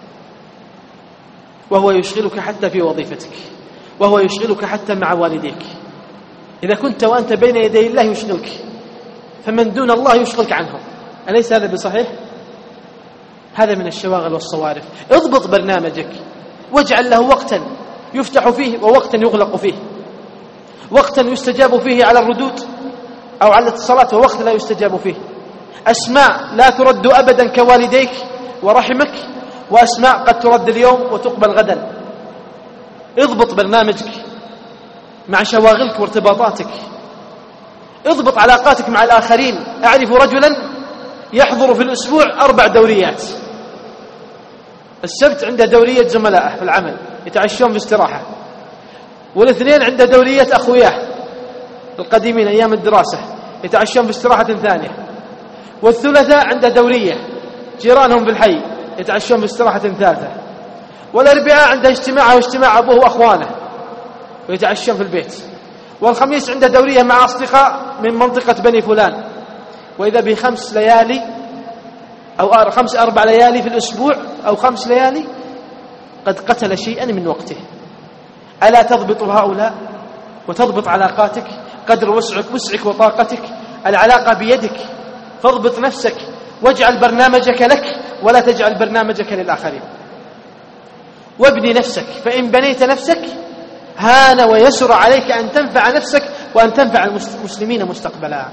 وهو يشغلك حتى في وظيفتك، وهو يشغلك حتى مع والديك. إذا كنت وأنت بين يدي الله يشغلك، فمن دون الله يشغلك عنه، أليس هذا بصحيح؟ هذا من الشواغل والصوارف. اضبط برنامجك واجعل له وقتا يفتح فيه ووقتا يغلق فيه، وقتا يستجاب فيه على الردود أو على الاتصالات ووقت لا يستجاب فيه. أسماء لا ترد أبدا كوالديك ورحمك، وأسماء قد ترد اليوم وتقبل غدا. اضبط برنامجك مع شواغلك وارتباطاتك، اضبط علاقاتك مع الآخرين. أعرف رجلا يحضر في الأسبوع أربع دوريات، السبت عنده دورية زملائه في العمل يتعشون في استراحة، والاثنين عند دورية أخوياه القديمين أيام الدراسة يتعشون باستراحة ثانية، والثلاثاء عند دورية جيرانهم بالحي يتعشون باستراحة ثالثة، والأربعاء عند اجتماع واجتماع أبوه وأخوانه ويتعشون في البيت، والخميس عند دورية مع أصدقاء من منطقة بني فلان، وإذا به خمس ليالي أو خمس أربع ليالي في الأسبوع أو خمس ليالي قد قتل شيئا من وقته. ألا تضبط هؤلاء وتضبط علاقاتك قدر وسعك وسعك وطاقتك؟ العلاقة بيدك، فاضبط نفسك واجعل برنامجك لك ولا تجعل برنامجك للآخرين، وابني نفسك، فإن بنيت نفسك هان ويسر عليك أن تنفع نفسك وأن تنفع المسلمين مستقبلا.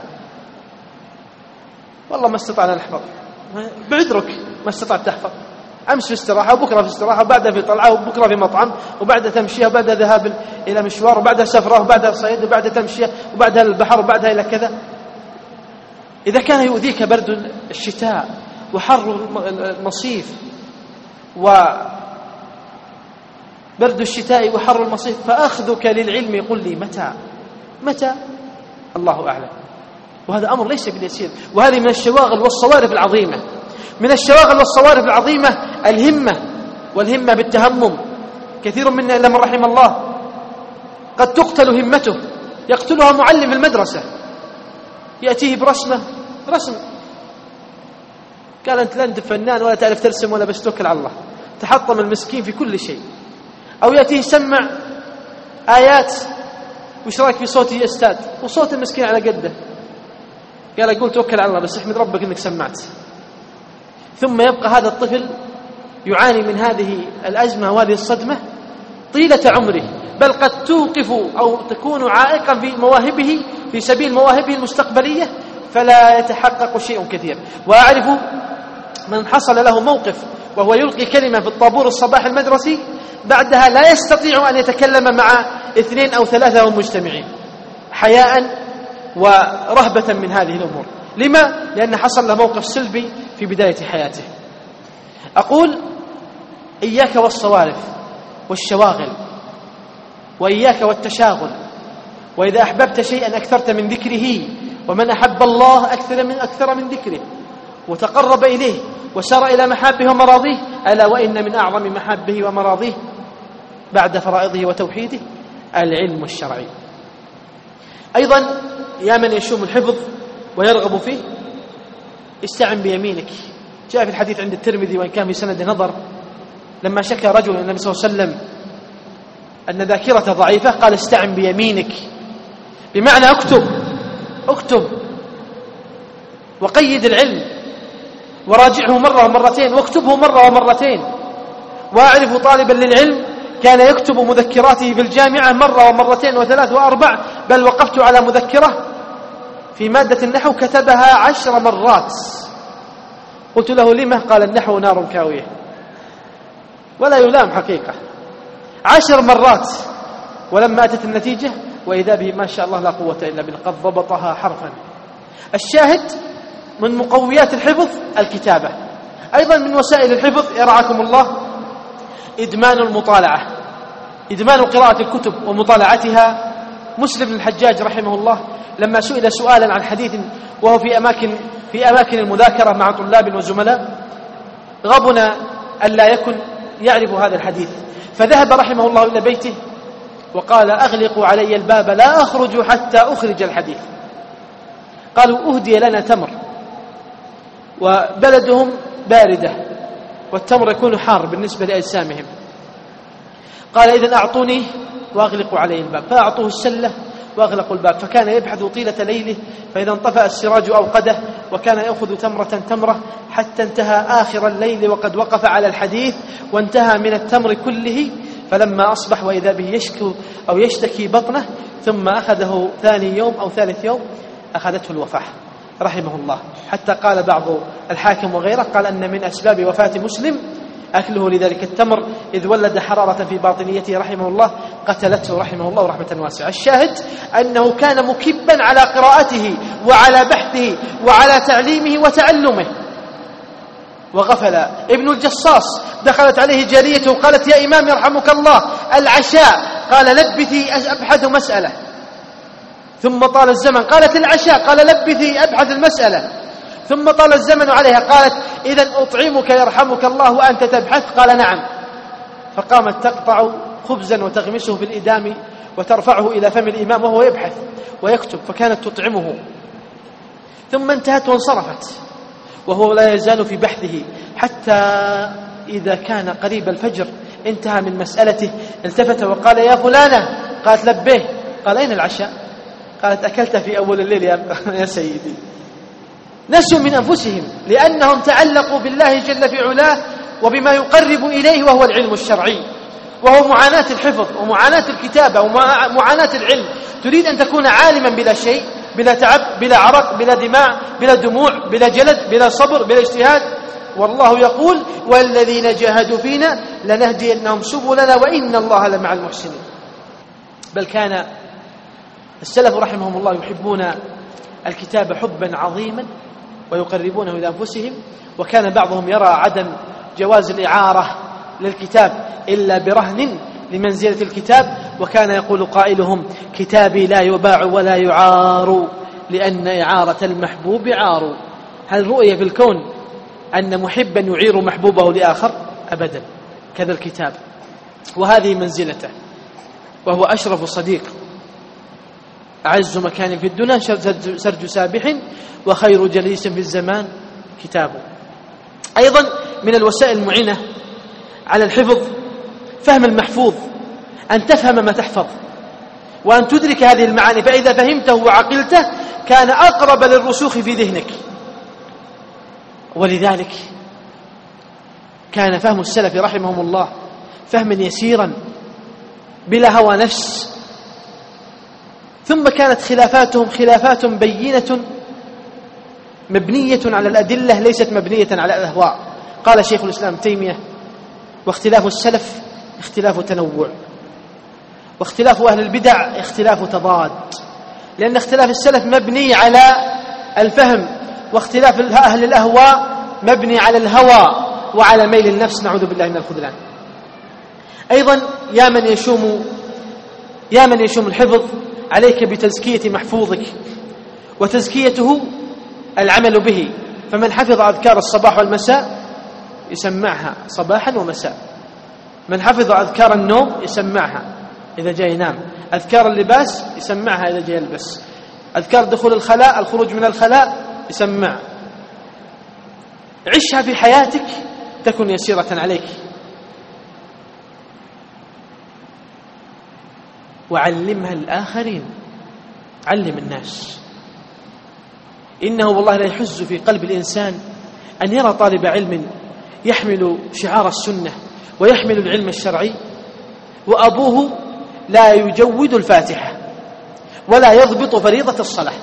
والله ما استطعنا نحفظ، بعذرك ما استطعت تحفظ، أمس في استراحة وبكرة في استراحة وبعدها في طلعة وبكرة في مطعم وبعدها تمشية وبعدها ذهاب إلى مشوار وبعدها سفرة وبعدها صيد وبعدها تمشية وبعدها البحر وبعدها إلى كذا. إذا كان يؤذيك برد الشتاء وحر المصيف وبرد الشتاء وحر المصيف فأخذك للعلم قل لي متى متى الله أعلم. وهذا أمر ليس باليسير، وهذه من الشواغل والصوارف العظيمة. من الشواغل والصوارف العظيمة الهمة، والهمة بالتهمم. كثير منا إلا من رحم الله قد تقتل همته، يقتلها معلم المدرسة، يأتيه برسمة رسم، قال أنت لا أنت فنان ولا تعرف ترسم ولا بس توكل على الله، تحطم المسكين في كل شيء. أو يأتيه يسمع آيات، وش رأيك في صوتي يا أستاذ؟ وصوت المسكين على قده، قال أقول توكل على الله بس احمد ربك أنك سمعت. ثم يبقى هذا الطفل يعاني من هذه الأزمة وهذه الصدمة طيلة عمره، بل قد توقف أو تكون عائقا في مواهبه في سبيل مواهبه المستقبلية، فلا يتحقق شيء كثير. وأعرف من حصل له موقف وهو يلقي كلمة في الطابور الصباح المدرسي بعدها لا يستطيع أن يتكلم مع اثنين أو ثلاثة هم مجتمعين، حياء ورهبة من هذه الأمور. لما؟ لأن حصل له موقف سلبي في بداية حياته. أقول إياك والصوارف والشواغل، وإياك والتشاغل، وإذا أحببت شيئا أكثرت من ذكره، ومن أحب الله أكثر من أكثر من ذكره وتقرب إليه وسار إلى محابه ومراضيه. ألا وإن من أعظم محابه ومراضيه بعد فرائضه وتوحيده العلم الشرعي. أيضا يا من يشوم الحفظ ويرغب فيه استعن بيمينك. جاء في الحديث عند الترمذي وإن كان في سند نظر، لما شكى رجل النبي صلى الله عليه وسلم أن ذاكرته ضعيفة قال استعن بيمينك، بمعنى اكتب اكتب وقيد العلم وراجعه مرة ومرتين واكتبه مرة ومرتين. وأعرف طالبا للعلم كان يكتب مذكراته في الجامعة مرة ومرتين وثلاث وأربع، بل وقفت على مذكرة في مادة النحو كتبها عشر مرات. قلت له لما؟ قال النحو نار كاوية، ولا يلام حقيقة، عشر مرات. ولما أتت النتيجة وإذا به ما شاء الله لا قوة إلا بالله قد ضبطها حرفا. الشاهد من مقويات الحفظ الكتابة. أيضا من وسائل الحفظ يرعاكم الله إدمان المطالعة، إدمان قراءة الكتب ومطالعتها. مسلم بن الحجاج رحمه الله لما سئل سؤالا عن حديث وهو في أماكن في أماكن المذاكرة مع طلاب وزملاء، غبنا ألا يكن يعرف هذا الحديث، فذهب رحمه الله إلى بيته وقال أغلقوا علي الباب لا أخرج حتى أخرج الحديث. قالوا أهدي لنا تمر وبلدهم باردة والتمر يكون حار بالنسبة لأجسامهم. قال إذن أعطوني وأغلقوا علي الباب، فأعطوه السلة وأغلقوا الباب، فكان يبحث طيلة ليله، فإذا انطفأ السراج أوقده، وكان يأخذ تمرة تمرة حتى انتهى آخر الليل وقد وقف على الحديث وانتهى من التمر كله. فلما أصبح وإذا به يشكو أو يشتكي بطنه، ثم أخذه ثاني يوم أو ثالث يوم أخذته الوفاة رحمه الله. حتى قال بعض الحاكم وغيره قال أن من أسباب وفاة مسلم أكله لذلك التمر، إذ ولد حرارة في باطنيته رحمه الله قتلته رحمه الله رحمة واسعة. الشاهد أنه كان مكبا على قراءته وعلى بحثه وعلى تعليمه وتعلمه. وغفل. ابن الجصاص دخلت عليه جاريته وقالت يا إمام يرحمك الله العشاء، قال لبثي أبحث مسألة. ثم طال الزمن قالت العشاء قال لبثي أبحث المسألة. ثم طال الزمن عليها قالت إذن أطعمك يرحمك الله وأنت تبحث؟ قال نعم. فقامت تقطع خبزا وتغمسه في الإدام وترفعه إلى فم الإمام وهو يبحث ويكتب، فكانت تطعمه. ثم انتهت وانصرفت وهو لا يزال في بحثه، حتى إذا كان قريب الفجر انتهى من مسألته التفت وقال يا فلانة. قالت لبيه. قال أين العشاء؟ قالت أكلت في أول الليل يا سيدي. نسوا من أنفسهم لأنهم تعلقوا بالله جل في علاه وبما يقرب إليه وهو العلم الشرعي، وهو معاناة الحفظ ومعاناة الكتابة ومعاناة العلم. تريد أن تكون عالما بلا شيء، بلا تعب، بلا عرق، بلا دماء، بلا دموع، بلا جلد، بلا صبر، بلا اجتهاد. والله يقول والذين جاهدوا فينا لنهدينهم سبلنا وإن الله لمع المحسنين. بل كان السلف رحمهم الله يحبون الكتاب حبا عظيما ويقربونه إلى أنفسهم، وكان بعضهم يرى عدم جواز الإعارة للكتاب إلا برهن لمنزلة الكتاب، وكان يقول قائلهم كتابي لا يباع ولا يعار لأن إعارة المحبوب عار. هل رؤية في الكون أن محبا يعير محبوبه لآخر؟ أبدا. كذا الكتاب، وهذه منزلته، وهو أشرف صديق، أعز مكان في الدنيا سرج سابح، وخير جليس في الزمان كتابه. أيضا من الوسائل المعينة على الحفظ فهم المحفوظ، أن تفهم ما تحفظ وأن تدرك هذه المعاني، فإذا فهمته وعقلته كان أقرب للرسوخ في ذهنك. ولذلك كان فهم السلف رحمهم الله فهما يسيرا بلا هوى نفس. ثم كانت خلافاتهم خلافات بينة مبنية على الأدلة ليست مبنية على الأهواء. قال شيخ الإسلام تيمية واختلاف السلف اختلاف تنوع، واختلاف أهل البدع اختلاف تضاد، لأن اختلاف السلف مبني على الفهم، واختلاف أهل الأهواء مبني على الهوى وعلى ميل النفس، نعوذ بالله من الخذلان. أيضا يا من يشوم يا من يشوم الحفظ، عليك بتزكية محفوظك، وتزكيته العمل به. فمن حفظ أذكار الصباح والمساء يسمعها صباحا ومساء، من حفظ أذكار النوم يسمعها إذا جاء ينام، أذكار اللباس يسمعها إذا جاء يلبس، أذكار دخول الخلاء الخروج من الخلاء يسمع. عشها في حياتك تكن يسيرة عليك. وعلمها الآخرين، علم الناس. إنه والله لا يحز في قلب الإنسان أن يرى طالب علم يحمل شعار السنة ويحمل العلم الشرعي وأبوه لا يجود الفاتحة ولا يضبط فريضة الصلاة.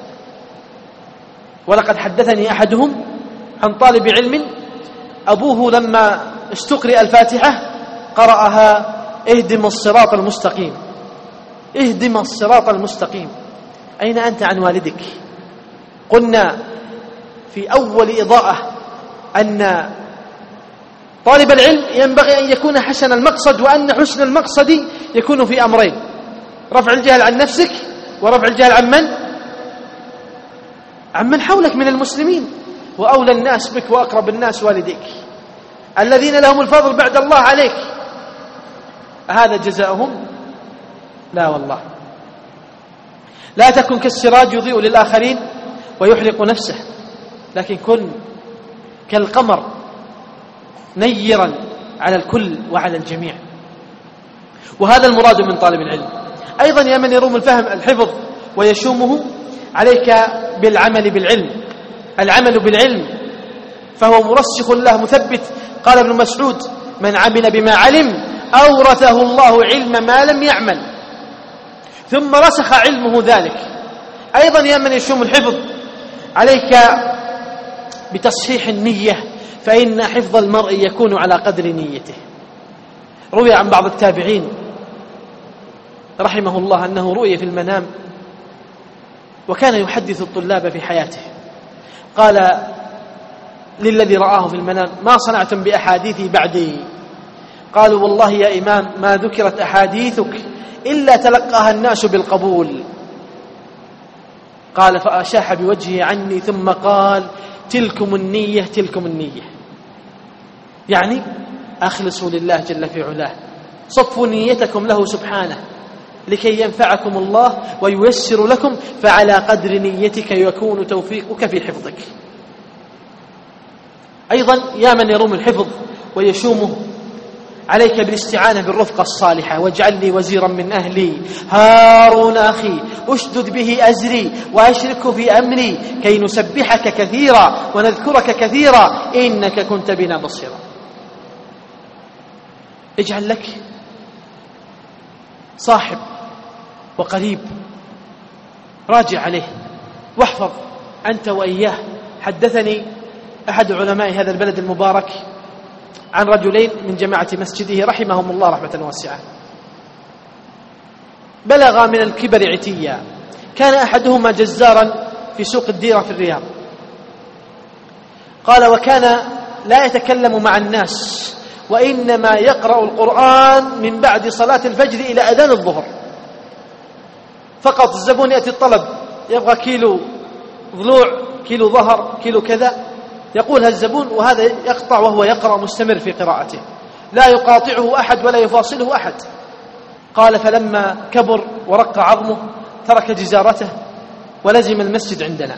ولقد حدثني أحدهم عن طالب علم أبوه لما استقرئ الفاتحة قرأها اهدم الصراط المستقيم، اهدم الصراط المستقيم. أين أنت عن والدك؟ قلنا في أول إضاءة أن طالب العلم ينبغي أن يكون حسن المقصد، وأن حسن المقصد يكون في أمرين: رفع الجهل عن نفسك، ورفع الجهل عن من؟ عن من حولك من المسلمين. وأولى الناس بك وأقرب الناس والديك الذين لهم الفضل بعد الله عليك. هذا جزاؤهم؟ لا والله. لا تكن كالسراج يضيء للآخرين ويحرق نفسه، لكن كن كالقمر نيرا على الكل وعلى الجميع. وهذا المراد من طالب العلم. أيضا يا من يروم الفهم الحفظ ويشومه، عليك بالعمل بالعلم. العمل بالعلم فهو مرسخ له مثبت. قال ابن مسعود: من عمل بما علم أورثه الله علم ما لم يعمل، ثم رسخ علمه ذلك. أيضا يا من يشوم الحفظ، عليك بتصحيح النية، فإن حفظ المرء يكون على قدر نيته. روي عن بعض التابعين رحمه الله أنه رؤي في المنام وكان يحدث الطلاب في حياته. قال للذي رآه في المنام: ما صنعتم بأحاديثي بعدي؟ قالوا: والله يا إمام ما ذكرت أحاديثك إلا تلقاها الناس بالقبول. قال فأشاح بوجهه عني ثم قال تلكم النية تلكم النية، يعني أخلصوا لله جل في علاه، صفوا نيتكم له سبحانه لكي ينفعكم الله وييسر لكم، فعلى قدر نيتك يكون توفيقك في حفظك. أيضا يا من يروم الحفظ ويشومه، عليك بالاستعانة بالرفقة الصالحة. واجعل لي وزيرا من أهلي هارون أخي أشدد به أزري وأشركه في أمري كي نسبحك كثيرا ونذكرك كثيرا إنك كنت بنا بصيرا. اجعل لك صاحب وقريب راجع عليه واحفظ أنت وإياه. حدثني أحد علماء هذا البلد المبارك عن رجلين من جماعة مسجده رحمهم الله رحمة واسعة، بلغ من الكبر عتيا. كان أحدهما جزارا في سوق الديرة في الرياض. قال وكان لا يتكلم مع الناس وإنما يقرأ القرآن من بعد صلاة الفجر إلى أذان الظهر فقط. الزبون يأتي الطلب يبغى كيلو ضلوع، كيلو ظهر، كيلو كذا، يقولها الزبون وهذا يقطع وهو يقرأ مستمر في قراءته، لا يقاطعه أحد ولا يفاصله أحد. قال فلما كبر ورق عظمه ترك جزارته ولزم المسجد عندنا.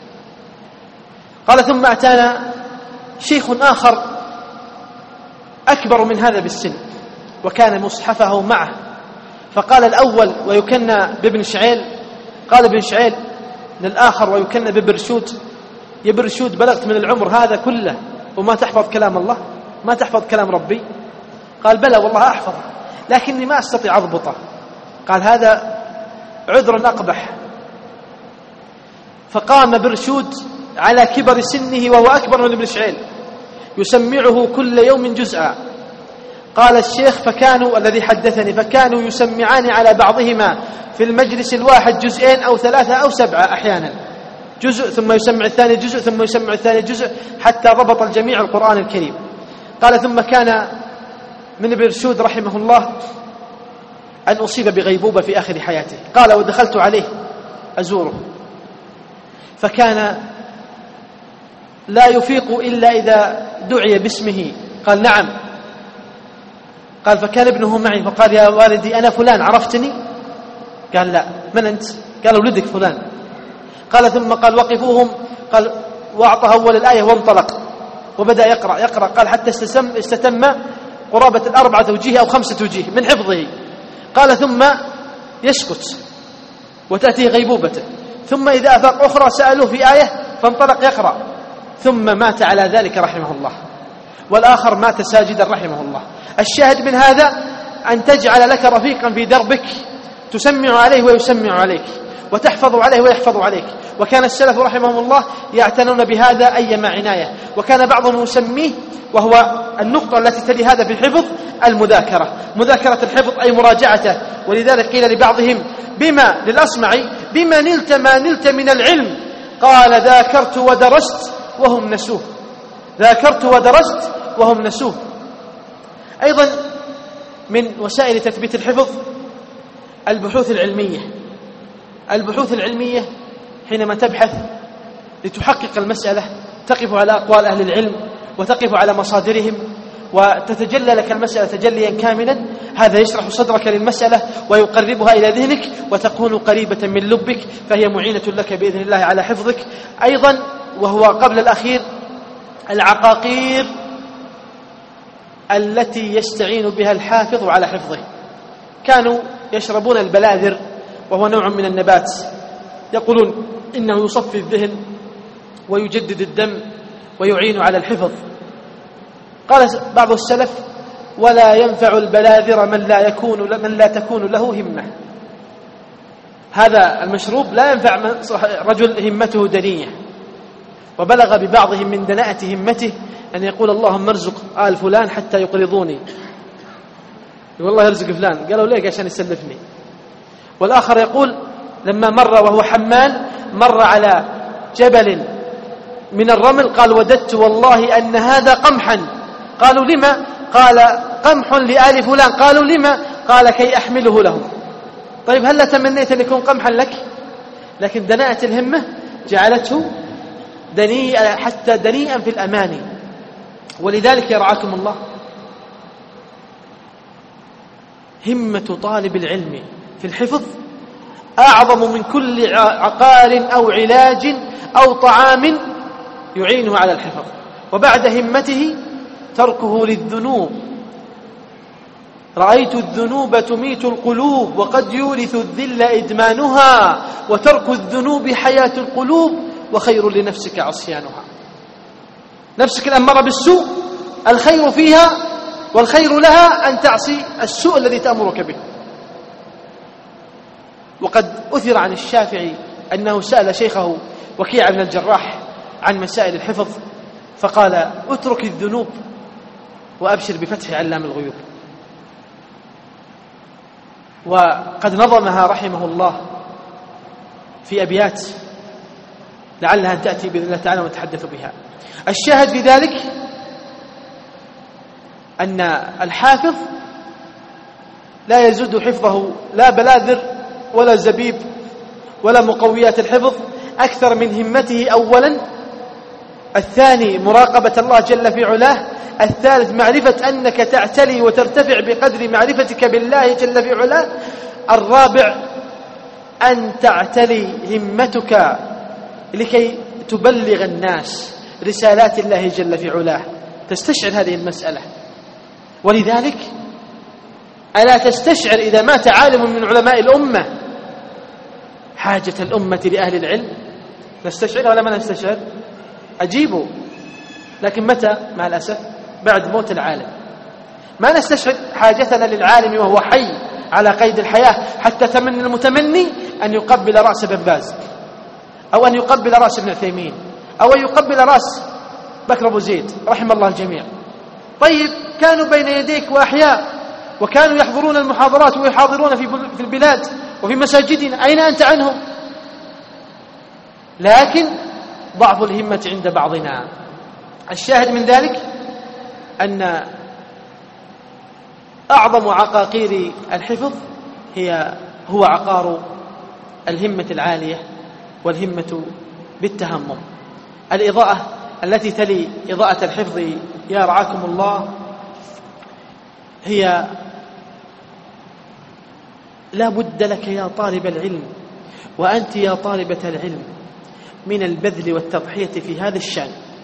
قال ثم أتانا شيخ آخر أكبر من هذا بالسن وكان مصحفه معه، فقال الأول ويكنى بابن شعيل، قال ابن شعيل للآخر ويكنى بابن رشود يا ابن رشود بلغت من العمر هذا كله وما تحفظ كلام الله، ما تحفظ كلام ربي؟ قال بلى والله أحفظ لكني ما أستطيع أضبطه. قال هذا عذر أقبح. فقام ابن رشود على كبر سنه وهو أكبر من ابن شعيل يسمعه كل يوم جزءا. قال الشيخ فكانوا الذي حدثني فكانوا يسمعان على بعضهما في المجلس الواحد جزئين أو ثلاثة أو سبعة أحيانا، جزء ثم يسمع الثاني جزء ثم يسمع الثاني جزء حتى ضبط الجميع القرآن الكريم. قال ثم كان من ابن رشود رحمه الله أن أصيب بغيبوبة في آخر حياته. قال ودخلت عليه أزوره فكان لا يفيق إلا إذا دعي باسمه. قال نعم. قال فكان ابنه معي فقال يا والدي أنا فلان عرفتني؟ قال لا. من أنت؟ قال ولدك فلان. قال ثم قال وقفوهم، قال وأعطى أول الآية وانطلق وبدأ يقرأ يقرأ قال حتى استتم, استتم قرابة الأربعة توجيه أو خمسة توجيه من حفظه. قال ثم يسكت وتأتيه غيبوبته، ثم إذا أفاق أخرى سألوه في آية فانطلق يقرأ، ثم مات على ذلك رحمه الله، والآخر مات ساجدا رحمه الله. الشاهد من هذا أن تجعل لك رفيقا في دربك تسمع عليه ويسمع عليك وتحفظ عليه ويحفظ عليك. وكان السلف رحمهم الله يعتنون بهذا أيما عناية. وكان بعضهم يسميه وهو النقطة التي تلي هذا في الحفظ المذاكرة، مذاكرة الحفظ أي مراجعته. ولذلك قيل لبعضهم بما للأصمعي بما نلت ما نلت من العلم؟ قال ذاكرت ودرست وهم نسوه، ذاكرت ودرست وهم نسوه. أيضا من وسائل تثبيت الحفظ البحوث العلمية. البحوث العلمية حينما تبحث لتحقق المسألة تقف على أقوال أهل العلم وتقف على مصادرهم وتتجلى لك المسألة تجليا كاملا، هذا يشرح صدرك للمسألة ويقربها إلى ذهنك وتكون قريبة من لبك، فهي معينة لك بإذن الله على حفظك. أيضا وهو قبل الأخير العقاقير التي يستعين بها الحافظ على حفظه. كانوا يشربون البلاذر وهو نوع من النبات، يقولون إنه يصفي الذهن ويجدد الدم ويعين على الحفظ. قال بعض السلف ولا ينفع البلاذر من لا يكون من لا تكون له همة. هذا المشروب لا ينفع رجل همته دنية. وبلغ ببعضهم من دناءة همته أن يقول اللهم ارزق آل فلان حتى يقرضوني، والله يرزق فلان، قالوا ليه؟ عشان يسلفني. والآخر يقول لما مر وهو حمان مر على جبل من الرمل قال وددت والله أن هذا قمحا. قالوا لما؟ قال قمح لآل فلان. قالوا لما؟ قال كي أحمله لهم. طيب هل تمنيت أن يكون قمحا لك؟ لكن دناءة الهمة جعلته دنيئا، حتى دنيئا في الأماني. ولذلك يرعاكم الله همة طالب العلم في الحفظ أعظم من كل عقار أو علاج أو طعام يعينه على الحفظ. وبعد همته تركه للذنوب. رأيت الذنوب تميت القلوب وقد يورث الذل إدمانها، وترك الذنوب حياة القلوب وخير لنفسك عصيانها. نفسك الأمارة بالسوء الخير فيها والخير لها أن تعصي السوء الذي تأمرك به. وقد أثر عن الشافعي أنه سأل شيخه وكيع بن الجراح عن مسائل الحفظ فقال: اترك الذنوب وأبشر بفتح علام الغيوب. وقد نظمها رحمه الله في أبيات لعلها تأتي بإذن الله تعالى ونتحدث بها. الشاهد في ذلك أن الحافظ لا يزود حفظه لا بلاذر ولا زبيب ولا مقويات الحفظ أكثر من همته أولا، الثاني مراقبة الله جل في علاه، الثالث معرفة أنك تعتلي وترتفع بقدر معرفتك بالله جل في علاه، الرابع أن تعتلي همتك لكي تبلغ الناس رسالات الله جل في علاه. تستشعر هذه المسألة. ولذلك ألا تستشعر إذا مات عالم من علماء الأمة حاجة الأمة لأهل العلم؟ نستشعر ولا ما نستشعر؟ أجيبوا. لكن متى؟ مع الأسف بعد موت العالم. ما نستشعر حاجتنا للعالم وهو حي على قيد الحياة، حتى تمنى المتمني أن يقبل رأس بن باز، أو أن يقبل رأس ابن عثيمين، أو أن يقبل رأس بكر أبو زيد رحم الله الجميع. طيب كانوا بين يديك وأحياء، وكانوا يحضرون المحاضرات ويحاضرون في البلاد وفي مساجدنا، أين أنت عنهم؟ لكن ضعف الهمة عند بعضنا. الشاهد من ذلك أن أعظم عقاقير الحفظ هي هو عقار الهمة العالية والهمة بالتهمم. الإضاءة التي تلي إضاءة الحفظ يا رعاكم الله هي لا بد لك يا طالب العلم وأنت يا طالبة العلم من البذل والتضحية في هذا الشأن.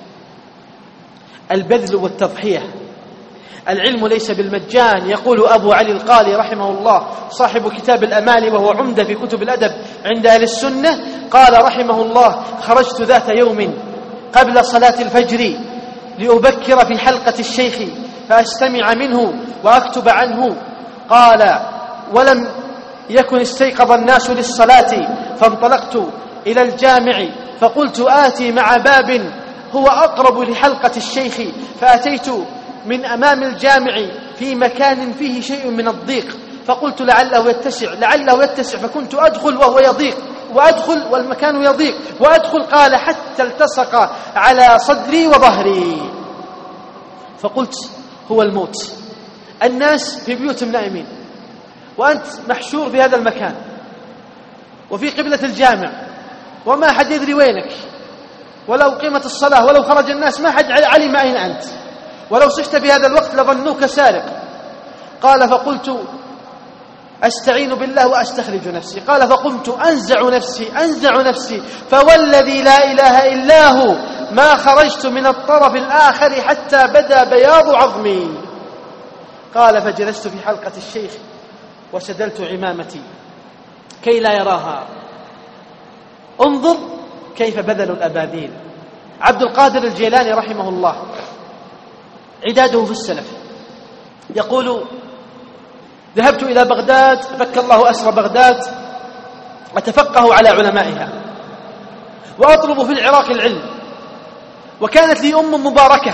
البذل والتضحية. العلم ليس بالمجان. يقول أبو علي القالي رحمه الله صاحب كتاب الأمال وهو عمدة في كتب الأدب عند أهل السنة، قال رحمه الله: خرجت ذات يوم قبل صلاة الفجر لأبكر في حلقة الشيخ فأستمع منه وأكتب عنه. قال: ولم يكن استيقظ الناس للصلاة فانطلقت إلى الجامع فقلت آتي مع باب هو أقرب لحلقة الشيخ، فأتيت من أمام الجامع في مكان فيه شيء من الضيق، فقلت لعله يتسع لعله يتسع فكنت أدخل وهو يضيق، وأدخل والمكان يضيق، وأدخل. قال: حتى التصق على صدري وظهري، فقلت هو الموت. الناس في بيوتهم نائمين وأنت محشور في هذا المكان وفي قبلة الجامع وما حد يدري وينك، ولو قيمت الصلاة ولو خرج الناس ما حد علم أين أنت، ولو صحت في هذا الوقت لظنوك سارق. قال: فقلت أستعين بالله وأستخرج نفسي. قال: فقمت أنزع نفسي أنزع نفسي فوالذي لا إله إلا هو ما خرجت من الطرف الآخر حتى بدا بياض عظمي. قال: فجلست في حلقة الشيخ وسدلت عمامتي كي لا يراها. انظر كيف بذلوا الأباذيل. عبد القادر الجيلاني رحمه الله عداده في السلف يقول: ذهبت إلى بغداد فك الله أسر بغداد أتفقه على علمائها وأطلب في العراق العلم، وكانت لي أم مباركة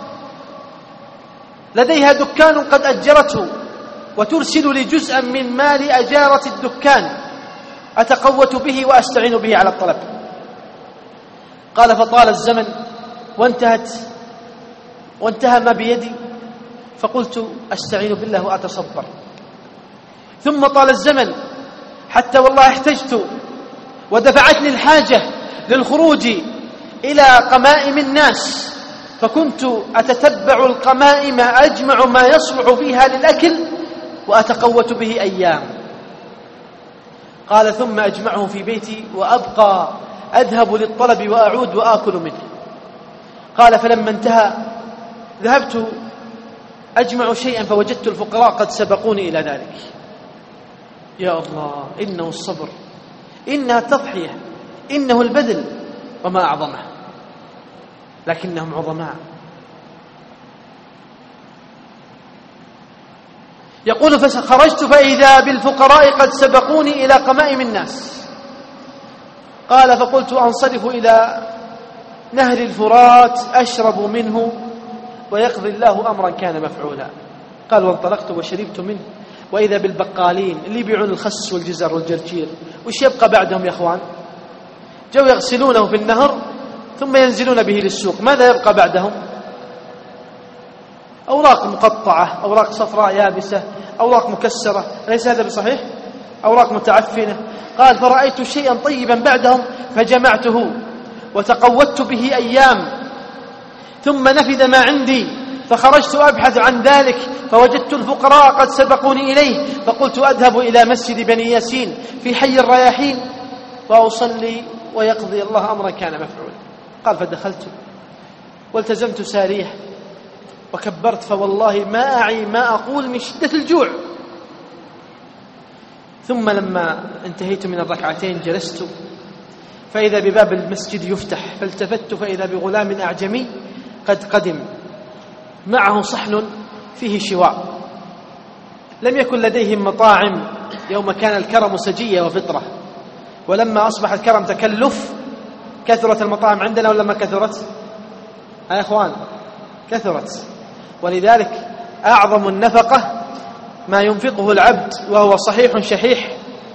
لديها دكان قد أجرته وترسل لي جزءا من مال أجارة الدكان أتقوت به وأستعين به على الطلب. قال: فطال الزمن وانتهت وانتهى ما بيدي فقلت أستعين بالله وأتصبر. ثم طال الزمن حتى والله احتجت ودفعتني الحاجة للخروج إلى قمائم الناس، فكنت أتتبع القمائم أجمع ما يصلح فيها للأكل وأتقوت به أيام. قال ثم أجمعه في بيتي وأبقى أذهب للطلب وأعود وآكل منه. قال فلما انتهى ذهبت أجمع شيئا فوجدت الفقراء قد سبقوني إلى ذلك. يا الله، إنه الصبر، إنها التضحية، إنه البذل، وما أعظمه، لكنهم عظماء. يقول فخرجت فإذا بالفقراء قد سبقوني إلى قمائم الناس. قال فقلت أنصرف إلى نهر الفرات أشرب منه ويقضي الله أمرا كان مفعولا. قال وانطلقت وشربت منه، وإذا بالبقالين اللي يبيعون الخس والجزر والجرجير، وش يبقى بعدهم يا أخوان؟ جو يغسلونه في النهر ثم ينزلون به للسوق، ماذا يبقى بعدهم؟ أوراق مقطعة، أوراق صفراء يابسة، أوراق مكسرة، ليس هذا بصحيح؟ أوراق متعفنة. قال فرأيت شيئا طيبا بعدهم فجمعته وتقوت به أيام، ثم نفذ ما عندي، فخرجت أبحث عن ذلك فوجدت الفقراء قد سبقوني إليه، فقلت أذهب إلى مسجد بني ياسين في حي الرياحين وأصلي ويقضي الله أمرا كان مفعولا. قال فدخلت والتزمت سارية وكبرت، فوالله ما أعي ما أقول من شدة الجوع. ثم لما انتهيت من الركعتين جلست فإذا بباب المسجد يفتح، فالتفت فإذا بغلام أعجمي قد قدم معه صحن فيه شواء. لم يكن لديهم مطاعم يوم كان الكرم سجية وفطرة، ولما أصبح الكرم تكلف كثرت المطاعم عندنا ولا ما كثرت؟ يا إخوان كثرت. ولذلك أعظم النفقة ما ينفقه العبد وهو صحيح شحيح،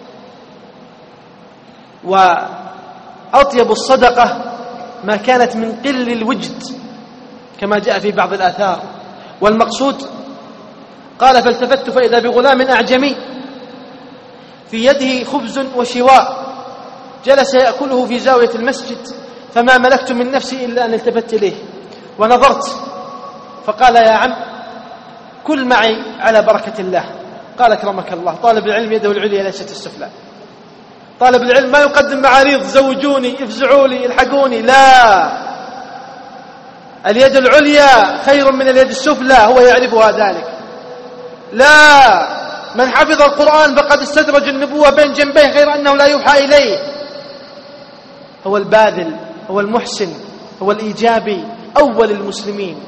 وأطيب الصدقة ما كانت من قل الوجد كما جاء في بعض الآثار. والمقصود قال فالتفت فإذا بغلام أعجمي في يده خبز وشواء جلس يأكله في زاوية المسجد، فما ملكت من نفسي إلا أن التفت إليه ونظرت، فقال يا عم كل معي على بركة الله. قال أكرمك الله، طالب العلم يده العليا ليست السفلى. طالب العلم ما يقدم معاريض زوجوني افزعوا لي الحقوني، لا، اليد العليا خير من اليد السفلى، هو يعرفها ذلك. لا، من حفظ القرآن فقد استدرج النبوة بين جنبيه غير أنه لا يوحى إليه. هو الباذل، هو المحسن، هو الإيجابي، أول المسلمين.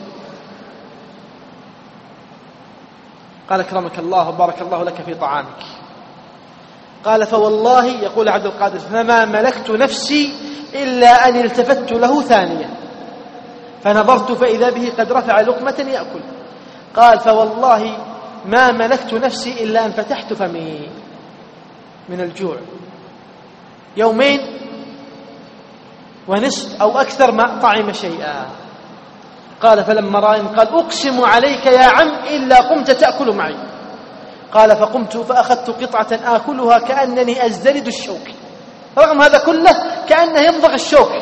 قال أكرمك الله وبارك الله لك في طعامك. قال فوالله، يقول عبد القادر، فما ملكت نفسي إلا أن التفت له ثانية فنظرت فإذا به قد رفع لقمة يأكل. قال فوالله ما ملكت نفسي إلا أن فتحت فمي من الجوع. يومين ونصف أو أكثر ما طعم شيئا. قال فلما رأى قال أقسم عليك يا عم إلا قمت تأكل معي. قال فقمت فأخذت قطعة آكلها كأنني أزدرد الشوك، رغم هذا كله كأنه يمضغ الشوك.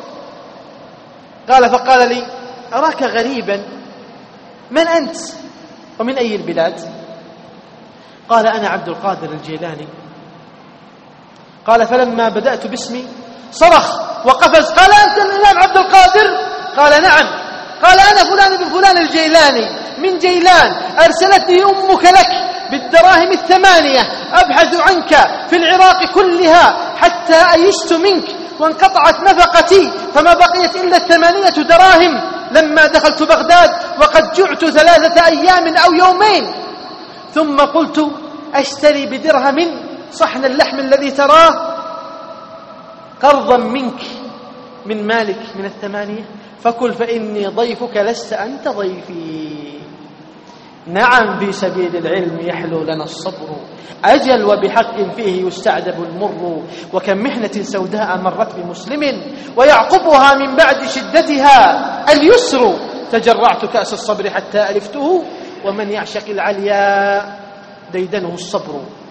قال فقال لي أراك غريبا، من أنت ومن أي البلاد؟ قال أنا عبد القادر الجيلاني. قال فلما بدأت باسمي صرخ وقفز، قال أنت الإمام عبد القادر؟ قال نعم. قال أنا فلان بن فلان الجيلاني من جيلان، أرسلتني أمك لك بالدراهم الثمانية أبحث عنك في العراق كلها حتى أيست منك وانقطعت نفقتي، فما بقيت إلا الثمانية دراهم لما دخلت بغداد وقد جعت ثلاثة أيام أو يومين، ثم قلت أشتري بدرهم صحن اللحم الذي تراه قرضا منك من مالك من الثمانية، فكل فإني ضيفك لست أنت ضيفي. نعم في سبيل العلم يحلو لنا الصبر، أجل وبحق فيه يستعذب المر، وكم محنة سوداء مرت بمسلم ويعقبها من بعد شدتها اليسر، تجرعت كأس الصبر حتى ألفته، ومن يعشق العليا ديدنه الصبر.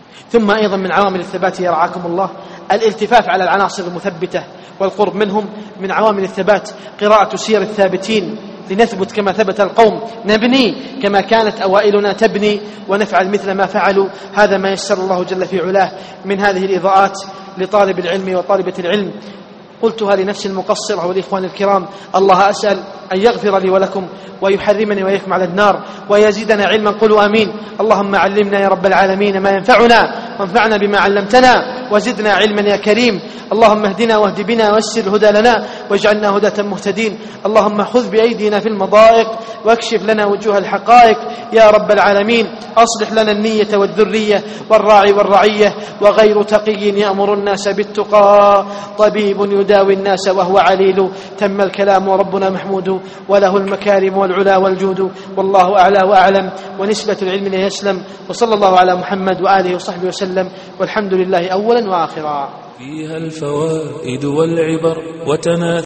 ثم أيضا من عوامل الثبات يرعاكم الله الالتفاف على العناصر المثبتة والقرب منهم. من عوامل الثبات قراءة سير الثابتين لنثبت كما ثبت القوم، نبني كما كانت أوائلنا تبني، ونفعل مثل ما فعلوا. هذا ما يسر الله جل في علاه من هذه الإضاءات لطالب العلم وطالبة العلم. قلتها لنفسي المقصرة والإخوان الكرام، الله أسأل أن يغفر لي ولكم ويحرمني وإياكم على النار ويزيدنا علما. قولوا آمين. اللهم علمنا يا رب العالمين ما ينفعنا، وانفعنا بما علمتنا، وزدنا علما يا كريم. اللهم اهدنا واهد بنا ويسر الهدى لنا واجعلنا هداة مهتدين. اللهم خذ بأيدينا في المضائق واكشف لنا وجوه الحقائق يا رب العالمين. أصلح لنا النية والذرية والراعي والرعية، وغير تقي يأمر الناس بالتقى، طبيب يداوي الناس وهو عليل. تم الكلام وربنا محمود، وله المكارم والعلا والجود، والله أعلى وأعلم، ونسبة العلم لا يسلم. وصلى الله على محمد وآله وصحبه وسلم، والحمد لله أولا وآخرا. فيها الفوائد والعبر وتناثر